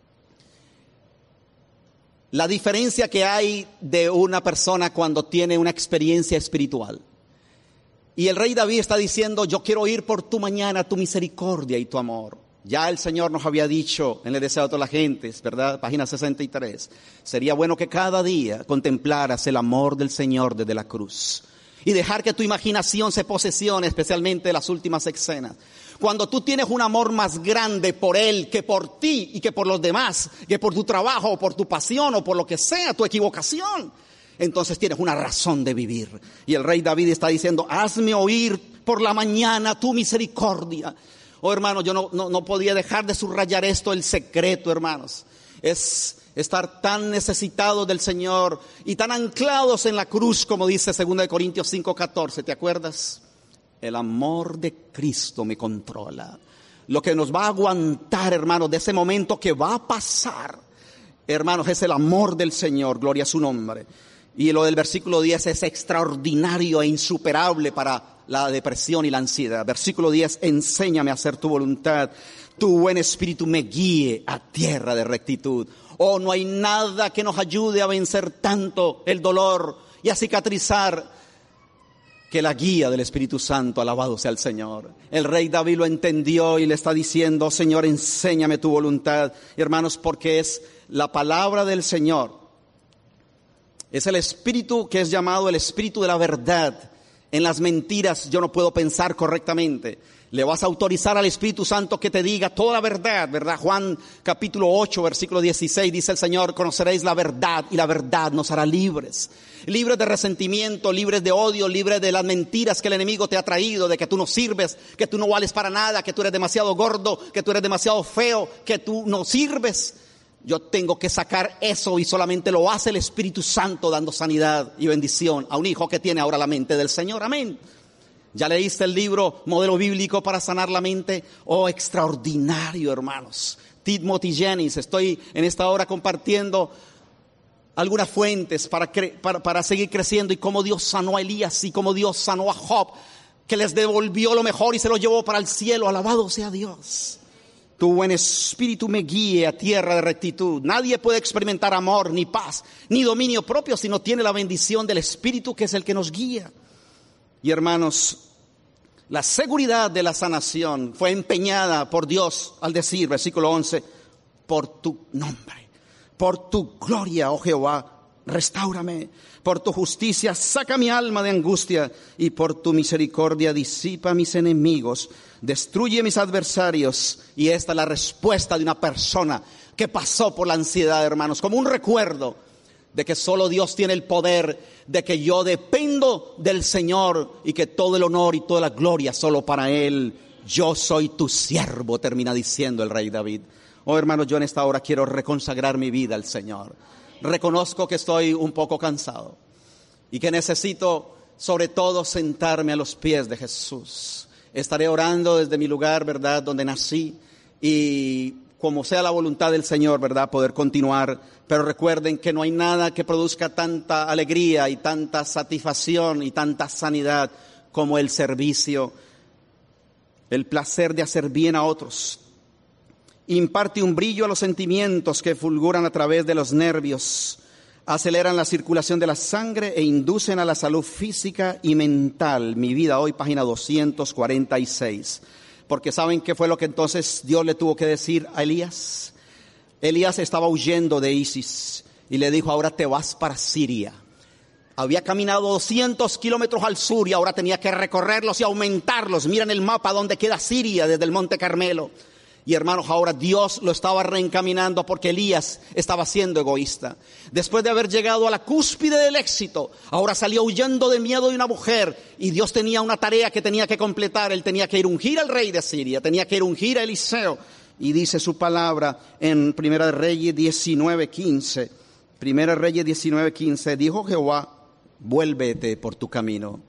la diferencia que hay de una persona cuando tiene una experiencia espiritual. Y el rey David está diciendo, yo quiero ir por tu mañana, tu misericordia y tu amor. Ya el Señor nos había dicho en el deseo de todas las gentes, ¿verdad? Página sesenta y tres. Sería bueno que cada día contemplaras el amor del Señor desde la cruz. Y dejar que tu imaginación se posesione, especialmente las últimas escenas. Cuando tú tienes un amor más grande por Él que por ti y que por los demás, que por tu trabajo o por tu pasión o por lo que sea, tu equivocación, entonces tienes una razón de vivir. Y el rey David está diciendo, hazme oír por la mañana tu misericordia. Oh, hermanos, yo no, no, no podía dejar de subrayar esto, el secreto, hermanos. Es estar tan necesitados del Señor y tan anclados en la cruz, como dice segunda de Corintios cinco catorce. ¿Te acuerdas? El amor de Cristo me controla. Lo que nos va a aguantar, hermanos, de ese momento que va a pasar, hermanos, es el amor del Señor. Gloria a su nombre. Y lo del versículo diez es extraordinario e insuperable para la depresión y la ansiedad. Versículo diez, enséñame a hacer tu voluntad. Tu buen espíritu me guíe a tierra de rectitud. Oh, no hay nada que nos ayude a vencer tanto el dolor y a cicatrizar que la guía del Espíritu Santo. Alabado sea el Señor. El rey David lo entendió y le está diciendo, Señor, enséñame tu voluntad. Hermanos, porque es la palabra del Señor. Es el Espíritu que es llamado el Espíritu de la verdad. En las mentiras yo no puedo pensar correctamente. Le vas a autorizar al Espíritu Santo que te diga toda la verdad, ¿verdad? Juan capítulo ocho, versículo dieciséis, dice el Señor, conoceréis la verdad y la verdad nos hará libres. Libres de resentimiento, libres de odio, libres de las mentiras que el enemigo te ha traído, de que tú no sirves, que tú no vales para nada, que tú eres demasiado gordo, que tú eres demasiado feo, que tú no sirves. Yo tengo que sacar eso y solamente lo hace el Espíritu Santo dando sanidad y bendición a un hijo que tiene ahora la mente del Señor. Amén. ¿Ya leíste el libro Modelo Bíblico para Sanar la Mente? Oh, extraordinario, hermanos. Timothy Jennings, estoy en esta hora compartiendo algunas fuentes para, cre- para, para seguir creciendo y cómo Dios sanó a Elías y cómo Dios sanó a Job, que les devolvió lo mejor y se lo llevó para el cielo. Alabado sea Dios. Tu buen espíritu me guíe a tierra de rectitud. Nadie puede experimentar amor, ni paz, ni dominio propio si no tiene la bendición del Espíritu, que es el que nos guía. Y hermanos, la seguridad de la sanación fue empeñada por Dios al decir, versículo once, por tu nombre, por tu gloria, oh Jehová, restáurame, por tu justicia saca mi alma de angustia y por tu misericordia disipa mis enemigos, destruye mis adversarios. Y esta es la respuesta de una persona que pasó por la ansiedad, hermanos, como un recuerdo de que solo Dios tiene el poder, de que yo dependo del Señor y que todo el honor y toda la gloria solo para Él. Yo soy tu siervo, termina diciendo el rey David. Oh, hermanos, yo en esta hora quiero reconsagrar mi vida al Señor. Reconozco que estoy un poco cansado y que necesito sobre todo sentarme a los pies de Jesús. Estaré orando desde mi lugar, ¿verdad?, donde nací, y como sea la voluntad del Señor, ¿verdad?, poder continuar. Pero recuerden que no hay nada que produzca tanta alegría y tanta satisfacción y tanta sanidad como el servicio, el placer de hacer bien a otros. Imparte un brillo a los sentimientos que fulguran a través de los nervios, aceleran la circulación de la sangre e inducen a la salud física y mental. Mi vida hoy, página doscientos cuarenta y seis. Porque ¿saben qué fue lo que entonces Dios le tuvo que decir a Elías? Elías estaba huyendo de Isis y le dijo, ahora te vas para Siria. Había caminado doscientos kilómetros al sur y ahora tenía que recorrerlos y aumentarlos. Miren el mapa donde queda Siria desde el Monte Carmelo. Y hermanos, ahora Dios lo estaba reencaminando porque Elías estaba siendo egoísta. Después de haber llegado a la cúspide del éxito, ahora salió huyendo de miedo de una mujer. Y Dios tenía una tarea que tenía que completar. Él tenía que ir ungir al rey de Siria, tenía que ir ungir a Eliseo. Y dice su palabra en Primera de Reyes diecinueve quince. Primera de Reyes diecinueve quince. Dijo Jehová, vuélvete por tu camino.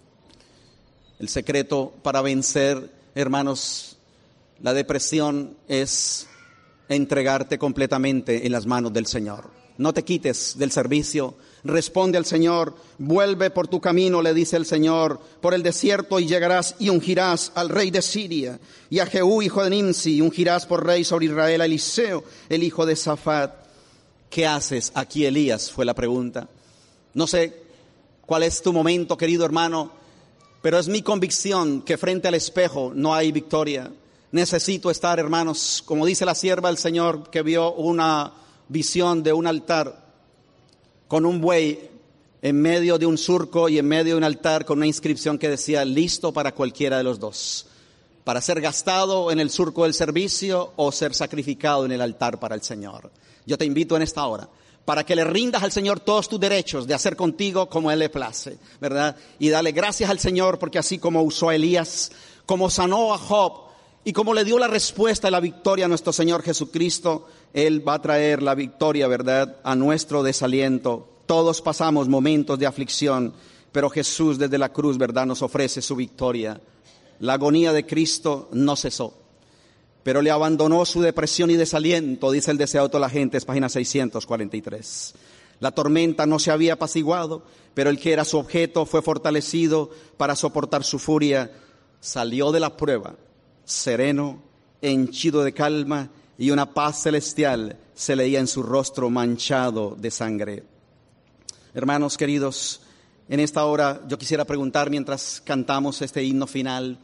El secreto para vencer, hermanos, la depresión es entregarte completamente en las manos del Señor. no te quites del servicio. Responde al Señor, vuelve por tu camino, le dice el Señor, por el desierto y llegarás y ungirás al rey de Siria y a Jehú, hijo de Nimsi, y ungirás por rey sobre Israel a Eliseo, el hijo de Safat. ¿Qué haces aquí, Elías?, fue la pregunta. No sé cuál es tu momento, querido hermano, pero es mi convicción que frente al espejo no hay victoria. Necesito estar, hermanos, como dice la sierva del Señor, que vio una visión de un altar con un buey en medio de un surco y en medio de un altar con una inscripción que decía, listo para cualquiera de los dos, para ser gastado en el surco del servicio o ser sacrificado en el altar para el Señor. Yo te invito en esta hora para que le rindas al Señor todos tus derechos de hacer contigo como Él le place, ¿verdad? Y dale gracias al Señor porque así como usó a Elías, como sanó a Job y como le dio la respuesta y la victoria a nuestro Señor Jesucristo, Él va a traer la victoria, ¿verdad?, a nuestro desaliento. Todos pasamos momentos de aflicción, pero Jesús desde la cruz, ¿verdad?, nos ofrece su victoria. La agonía de Cristo no cesó, pero le abandonó su depresión y desaliento, dice el deseo de toda la gente, es página seiscientos cuarenta y tres. La tormenta no se había apaciguado, pero el que era su objeto fue fortalecido para soportar su furia. Salió de la prueba sereno, henchido de calma, y una paz celestial se leía en su rostro manchado de sangre. Hermanos queridos, en esta hora yo quisiera preguntar mientras cantamos este himno final,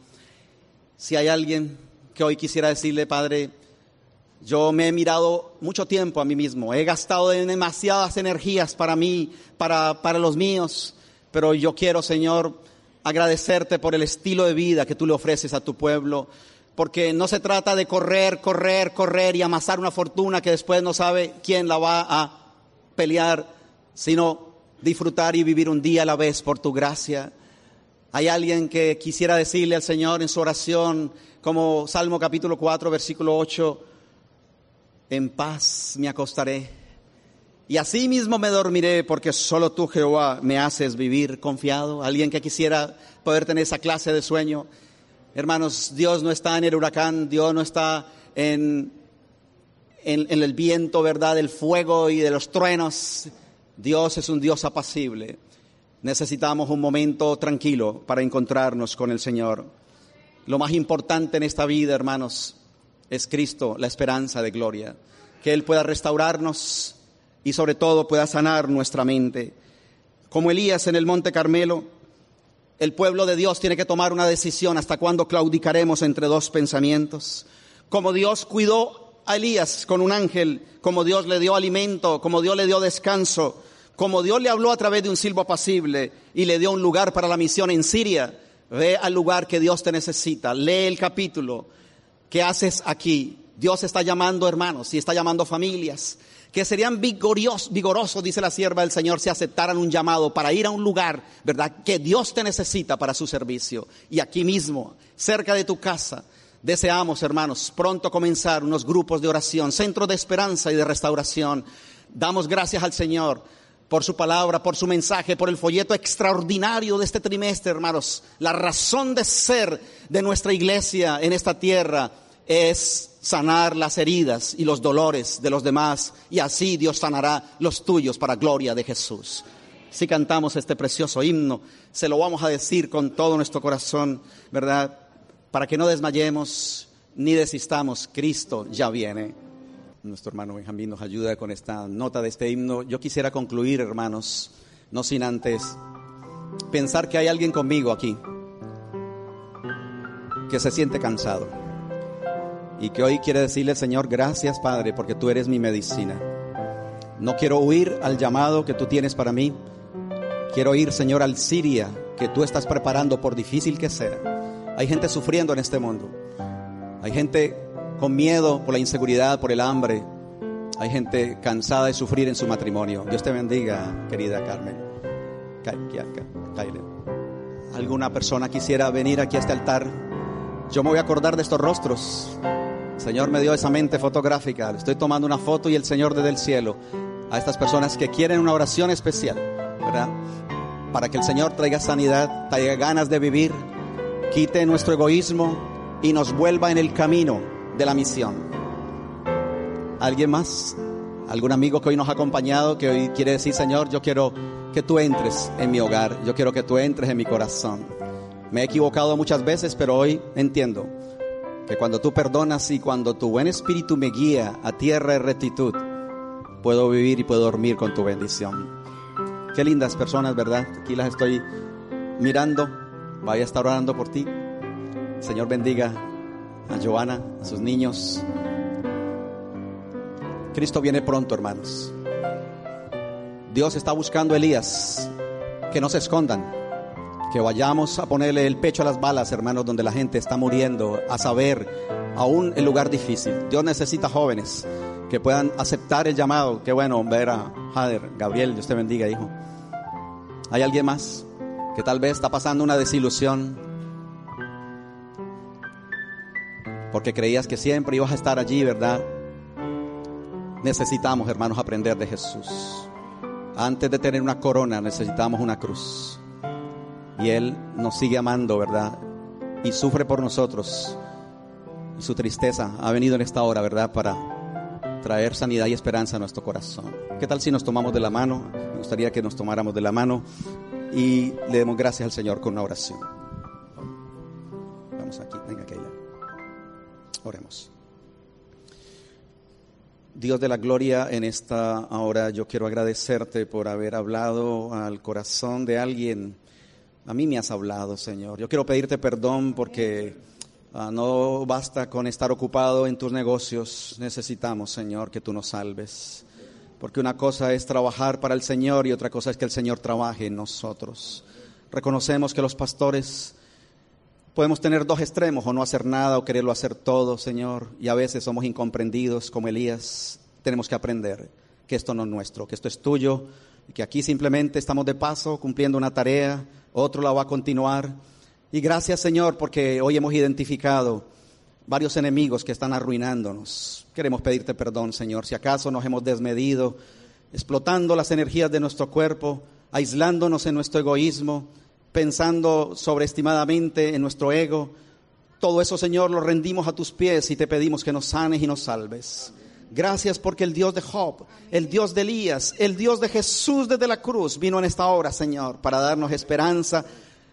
si hay alguien que hoy quisiera decirle, Padre, yo me he mirado mucho tiempo a mí mismo, he gastado demasiadas energías para mí, para, para los míos, pero yo quiero, Señor, agradecerte por el estilo de vida que tú le ofreces a tu pueblo, porque no se trata de correr, correr, correr y amasar una fortuna que después no sabe quién la va a pelear, sino disfrutar y vivir un día a la vez por tu gracia. Hay alguien que quisiera decirle al Señor en su oración, como Salmo capítulo cuatro, versículo ocho, en paz me acostaré y así mismo me dormiré, porque solo tú, Jehová, me haces vivir confiado. Alguien que quisiera poder tener esa clase de sueño. Hermanos, Dios no está en el huracán, Dios no está en, en, en el viento, ¿verdad?, del fuego y de los truenos. Dios es un Dios apacible. Necesitamos un momento tranquilo para encontrarnos con el Señor. Lo más importante en esta vida, hermanos, es Cristo, la esperanza de gloria. Que Él pueda restaurarnos y sobre todo pueda sanar nuestra mente. Como Elías en el Monte Carmelo, el pueblo de Dios tiene que tomar una decisión hasta cuándo claudicaremos entre dos pensamientos. Como Dios cuidó a Elías con un ángel, como Dios le dio alimento, como Dios le dio descanso, como Dios le habló a través de un silbo apacible y le dio un lugar para la misión en Siria, ve al lugar que Dios te necesita, lee el capítulo. ¿Qué haces aquí? Dios está llamando hermanos y está llamando familias que serían vigorosos, vigorosos, dice la sierva del Señor, si aceptaran un llamado para ir a un lugar, ¿verdad?, que Dios te necesita para su servicio. Y aquí mismo, cerca de tu casa, deseamos, hermanos, pronto comenzar unos grupos de oración, centros de esperanza y de restauración. Damos gracias al Señor por su palabra, por su mensaje, por el folleto extraordinario de este trimestre, hermanos. La razón de ser de nuestra iglesia en esta tierra es sanar las heridas y los dolores de los demás, y así Dios sanará los tuyos para gloria de Jesús. Si cantamos este precioso himno, se lo vamos a decir con todo nuestro corazón, ¿verdad?, para que no desmayemos ni desistamos. Cristo ya viene. Nuestro hermano Benjamín nos ayuda con esta nota de este himno. Yo quisiera concluir, hermanos, no sin antes pensar que hay alguien conmigo aquí que se siente cansado y que hoy quiere decirle, Señor, gracias, Padre, porque tú eres mi medicina. No quiero huir al llamado que tú tienes para mí. Quiero ir, Señor, al Siria que tú estás preparando, por difícil que sea. Hay gente sufriendo en este mundo. Hay gente con miedo por la inseguridad, por el hambre. Hay gente cansada de sufrir en su matrimonio. Dios te bendiga, querida Carmen. ¿Alguna persona quisiera venir aquí a este altar? Yo me voy a acordar de estos rostros. El Señor me dio esa mente fotográfica. Estoy tomando una foto y el Señor desde el cielo a estas personas que quieren una oración especial, ¿verdad?, para que el Señor traiga sanidad, traiga ganas de vivir, quite nuestro egoísmo y nos vuelva en el camino de la misión. ¿Alguien más? algún amigo que hoy nos ha acompañado, que hoy quiere decir, Señor, yo quiero que tú entres en mi hogar, yo quiero que tú entres en mi corazón. Me he equivocado muchas veces, pero hoy entiendo que cuando tú perdonas y cuando tu buen espíritu me guía a tierra de rectitud, puedo vivir y puedo dormir con tu bendición. Qué lindas personas, ¿verdad? Aquí las estoy mirando. Vaya a estar orando por ti. El Señor bendiga a Joana, a sus niños. Cristo viene pronto, hermanos. Dios está buscando a Elías. Que no se escondan, que vayamos a ponerle el pecho a las balas, hermanos, donde la gente está muriendo, a saber, aún el lugar difícil. Dios necesita jóvenes que puedan aceptar el llamado. Qué bueno ver a Jader, Gabriel, Dios te bendiga, hijo. ¿Hay alguien más que tal vez está pasando una desilusión porque creías que siempre ibas a estar allí, verdad? Necesitamos, hermanos, aprender de Jesús. Antes de tener una corona necesitamos una cruz. Y Él nos sigue amando, ¿verdad? Y sufre por nosotros. Y su tristeza ha venido en esta hora, ¿verdad? Para traer sanidad y esperanza a nuestro corazón. ¿Qué tal si nos tomamos de la mano? Me gustaría que nos tomáramos de la mano y le demos gracias al Señor con una oración. Vamos aquí, venga Keila. Oremos. Dios de la gloria, en esta hora yo quiero agradecerte por haber hablado al corazón de alguien. A mí me has hablado, Señor. Yo quiero pedirte perdón porque uh, no basta con estar ocupado en tus negocios. Necesitamos, Señor, que tú nos salves. Porque una cosa es trabajar para el Señor y otra cosa es que el Señor trabaje en nosotros. Reconocemos que los pastores podemos tener dos extremos, o no hacer nada o quererlo hacer todo, Señor. Y a veces somos incomprendidos como Elías. Tenemos que aprender que esto no es nuestro, que esto es tuyo y que aquí simplemente estamos de paso cumpliendo una tarea. Otro la va a continuar. Y gracias, Señor, porque hoy hemos identificado varios enemigos que están arruinándonos. Queremos pedirte perdón, Señor, si acaso nos hemos desmedido, explotando las energías de nuestro cuerpo, aislándonos en nuestro egoísmo, pensando sobreestimadamente en nuestro ego. Todo eso, Señor, lo rendimos a tus pies y te pedimos que nos sanes y nos salves. Gracias porque el Dios de Job, el Dios de Elías, el Dios de Jesús desde la cruz vino en esta hora, Señor, para darnos esperanza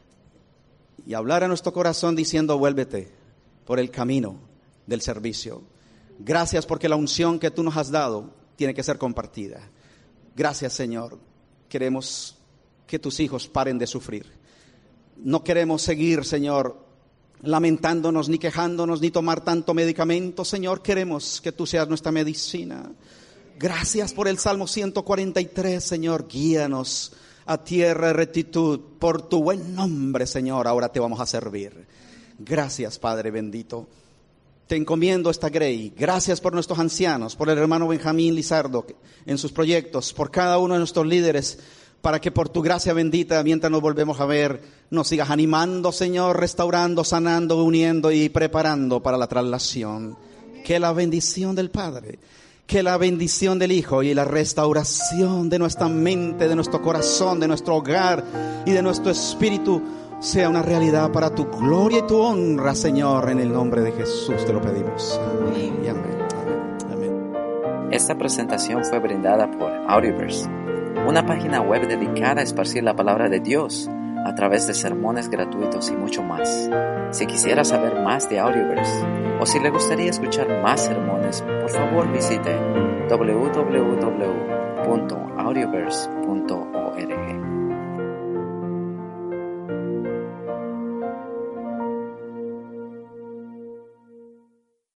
y hablar a nuestro corazón diciendo: vuélvete por el camino del servicio. Gracias porque la unción que tú nos has dado tiene que ser compartida. Gracias, Señor. Queremos que tus hijos paren de sufrir. No queremos seguir, Señor, lamentándonos, ni quejándonos, ni tomar tanto medicamento. Señor, queremos que tú seas nuestra medicina. Gracias por el Salmo ciento cuarenta y tres, Señor. Guíanos a tierra de rectitud. Por tu buen nombre, Señor, ahora te vamos a servir. Gracias, Padre bendito. Te encomiendo esta Grey. Gracias por nuestros ancianos, por el hermano Benjamín Lizardo en sus proyectos, por cada uno de nuestros líderes, para que por tu gracia bendita, mientras nos volvemos a ver, nos sigas animando, Señor, restaurando, sanando, uniendo y preparando para la traslación. Que la bendición del Padre, que la bendición del Hijo y la restauración de nuestra mente, de nuestro corazón, de nuestro hogar y de nuestro espíritu sea una realidad para tu gloria y tu honra, Señor, en el nombre de Jesús te lo pedimos. Amén y amén. Amén. Amén. Esta presentación fue brindada por Audioverse, una página web dedicada a esparcir la palabra de Dios a través de sermones gratuitos y mucho más. Si quisiera saber más de Audioverse o si le gustaría escuchar más sermones, por favor visite doble u doble u doble u punto audioverse punto org.